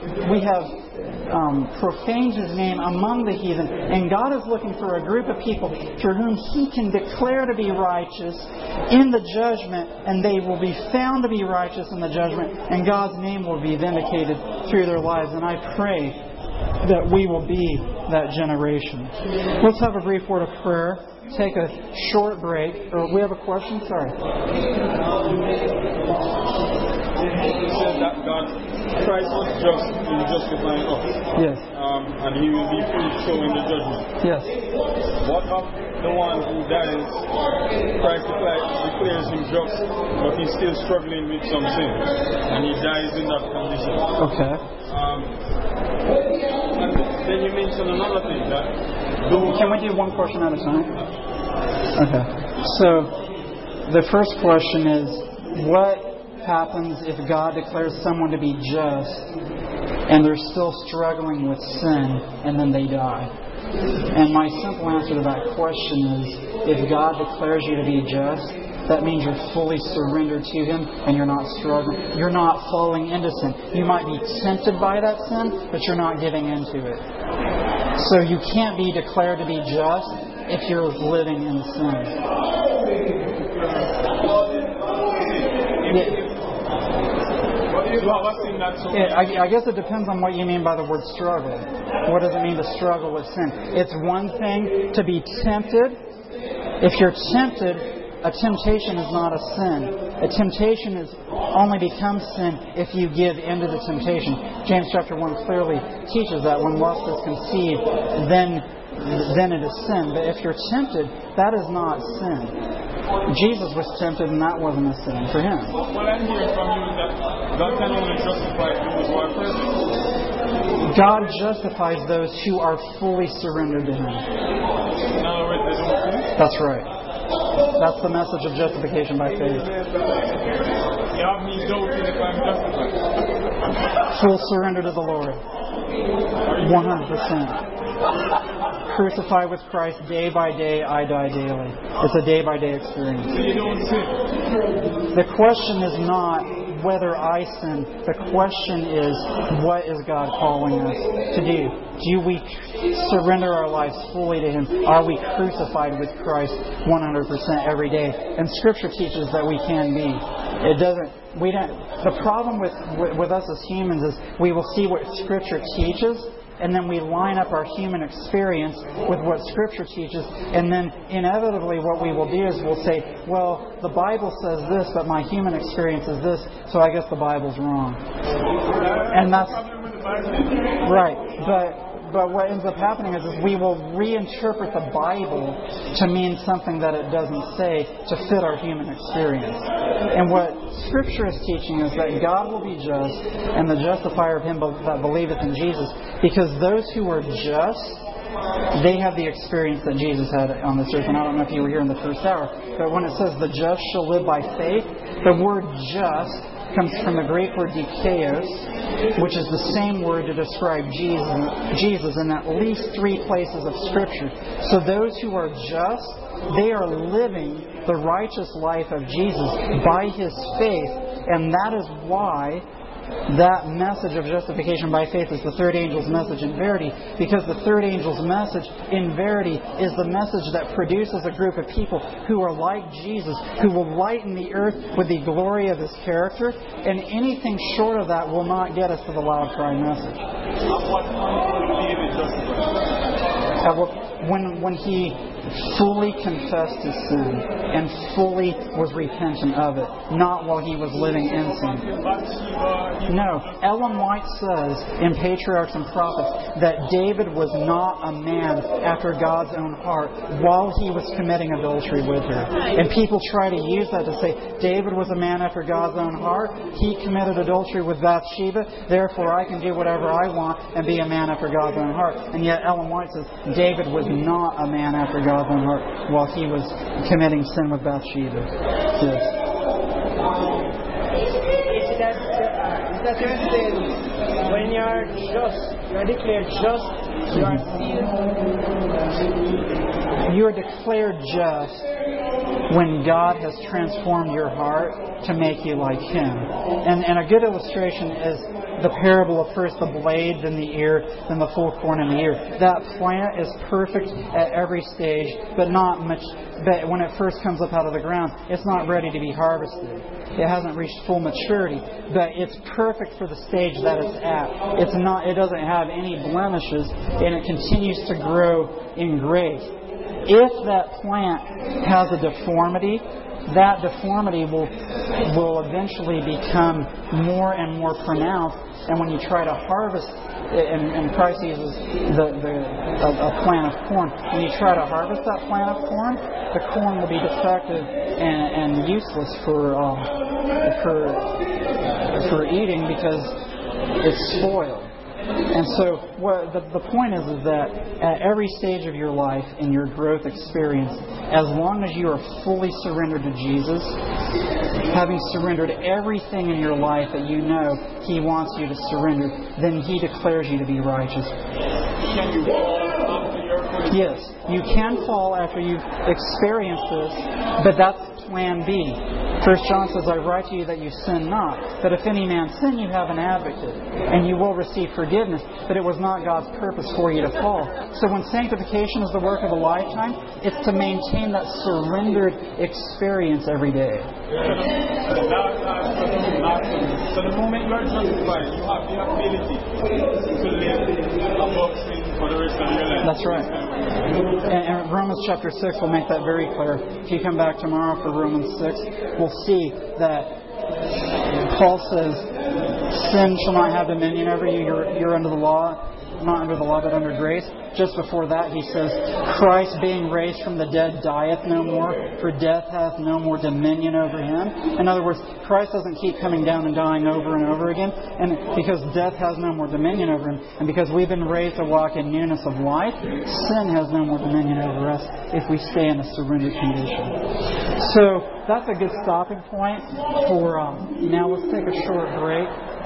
profaned His name among the heathen. And God is looking for a group of people through whom He can declare to be righteous in the judgment, and they will be found to be righteous in the judgment, and God's name will be vindicated through their lives. And I pray that we will be that generation. Let's have a brief word of prayer. Take a short break. Or we have a question? Sorry. You said that God, Christ was just in justifying us. Yes. And He will be free to show in the judgment. Yes. What of the one who dies? Christ declares him just, but he's still struggling with some sin, and he dies in that condition. Okay. And then you mentioned another thing that. Can we do one question at a time? Okay. So, the first question is, what happens if God declares someone to be just and they're still struggling with sin and then they die? And my simple answer to that question is, if God declares you to be just, that means you're fully surrendered to Him and you're not struggling. You're not falling into sin. You might be tempted by that sin, but you're not giving into it. So you can't be declared to be just if you're living in sin. I guess it depends on what you mean by the word struggle. What does it mean to struggle with sin? It's one thing to be tempted. If you're tempted, a temptation is not a sin. A temptation only becomes sin if you give in to the temptation. James chapter 1 clearly teaches that when lust is conceived, then it is sin. But if you're tempted, that is not sin. Jesus was tempted, and that wasn't a sin for Him. What I'm hearing from you is that God can only justify those who are perfect. God justifies those who are fully surrendered to Him. In other words, they don't sin? That's right. That's the message of justification by faith. You have me doubting if I'm justified. Full surrender to the Lord. 100%. Crucified with Christ day by day, I die daily. It's a day-by-day experience. So you don't sin? The question is not whether I sin. The question is, what is God calling us to do? Do we surrender our lives fully to Him? Are we crucified with Christ 100% every day? And Scripture teaches that we can be. The problem with us as humans is we will see what Scripture teaches, and then we line up our human experience with what Scripture teaches, and then inevitably what we will do is we'll say, well, the Bible says this, but my human experience is this, so I guess the Bible's wrong. And that's right. But what ends up happening is we will reinterpret the Bible to mean something that it doesn't say to fit our human experience. And what Scripture is teaching is that God will be just and the justifier of him that believeth in Jesus, because those who are just, they have the experience that Jesus had on this earth. And I don't know if you were here in the first hour, but when it says the just shall live by faith, the word just comes from the Greek word dikaios, which is the same word to describe Jesus in at least 3 places of Scripture. So those who are just, they are living the righteous life of Jesus by His faith, and that is why that message of justification by faith is the third angel's message in verity, because the third angel's message in verity is the message that produces a group of people who are like Jesus, who will lighten the earth with the glory of His character, and anything short of that will not get us to the loud cry message. When He fully confessed his sin and fully was repentant of it, not while he was living in sin. No, Ellen White says in Patriarchs and Prophets that David was not a man after God's own heart while he was committing adultery with her. And people try to use that to say, David was a man after God's own heart. He committed adultery with Bathsheba. Therefore, I can do whatever I want and be a man after God's own heart. And yet, Ellen White says David was not a man after God's own heart while he was committing sin with Bathsheba. Yes. That you're saying when you're just, you're declared just, you are sealed. You are declared just when God has transformed your heart to make you like Him. And a good illustration is the parable of first the blade, then the ear, then the full corn in the ear. That plant is perfect at every stage, but not much. But when it first comes up out of the ground, it's not ready to be harvested. It hasn't reached full maturity, but it's perfect for the stage that it's at. It's not. It doesn't have any blemishes, and it continues to grow in grace. If that plant has a deformity, that deformity will eventually become more and more pronounced. And when you try to harvest, and Christ uses a plant of corn, when you try to harvest that plant of corn, the corn will be defective and useless for eating because it's spoiled. And so the point is that at every stage of your life in your growth experience, as long as you are fully surrendered to Jesus, having surrendered everything in your life that you know He wants you to surrender, then He declares you to be righteous. Yes, you can fall after you've experienced this, but that's plan B. 1 John says, I write to you that you sin not. But if any man sin, you have an advocate, and you will receive forgiveness. But it was not God's purpose for you to fall. So when sanctification is the work of a lifetime, it's to maintain that surrendered experience every day. So the moment you are justified, you have the ability to live above sin for the rest of your life. That's right. And Romans chapter 6 will make that very clear. If you come back tomorrow for Romans 6, we'll see that Paul says, sin shall not have dominion over you. You're under the law. Not under the law, but under grace. Just before that, he says, Christ being raised from the dead dieth no more, for death hath no more dominion over him. In other words, Christ doesn't keep coming down and dying over and over again, and because death has no more dominion over him, and because we've been raised to walk in newness of life, sin has no more dominion over us if we stay in a surrendered condition. So that's a good stopping point for now. Let's take a short break.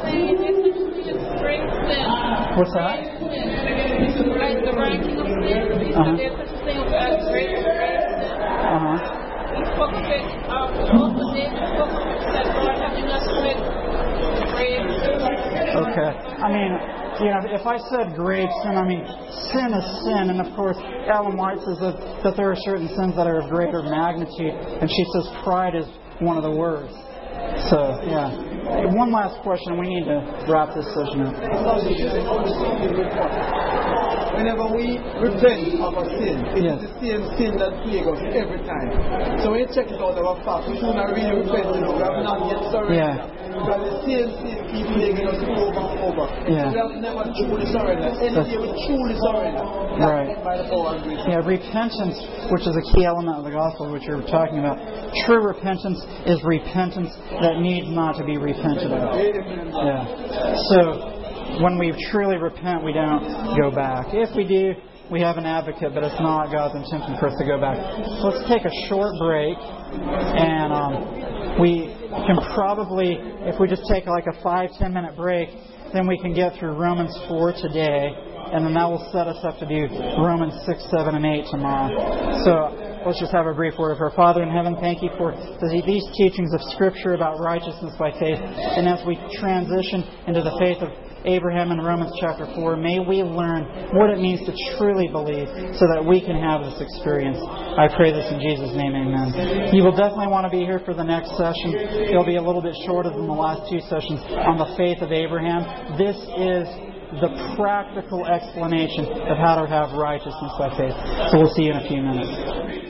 What's that? Like the ranking of sin. There's such a thing as grace and grace. He spoke of it also did. He spoke of it that God having us with grace. Okay. I mean, if I said grave sin, sin is sin. And of course, Ellen White says that there are certain sins that are of greater magnitude. And she says pride is one of the worst. So, yeah. One last question. We need to wrap this session up. Whenever we repent of a sin, it is the same sin that plagues us every time. So when you check it out of our past, we should not really repent. We have not yet surrendered. Because the same sin keeps plaguing us over and over. So we have never truly surrendered. Any day we truly surrender. Right. By the power of grace. Yeah, repentance, which is a key element of the gospel, which you're talking about. True repentance is repentance that needs not to be repented of. Yeah. So when we truly repent, we don't go back. If we do, we have an advocate, but it's not God's intention for us to go back. So let's take a short break, and we can probably, if we just take like a 5-10 minute break, then we can get through Romans 4 today, and then that will set us up to do Romans 6, 7, and 8 tomorrow. So let's just have a brief word of prayer. Father in heaven, thank you for these teachings of Scripture about righteousness by faith. And as we transition into the faith of Abraham in Romans chapter 4, may we learn what it means to truly believe so that we can have this experience. I pray this in Jesus' name, amen. You will definitely want to be here for the next session. It'll be a little bit shorter than the last two sessions on the faith of Abraham. This is the practical explanation of how to have righteousness by faith. So we'll see you in a few minutes.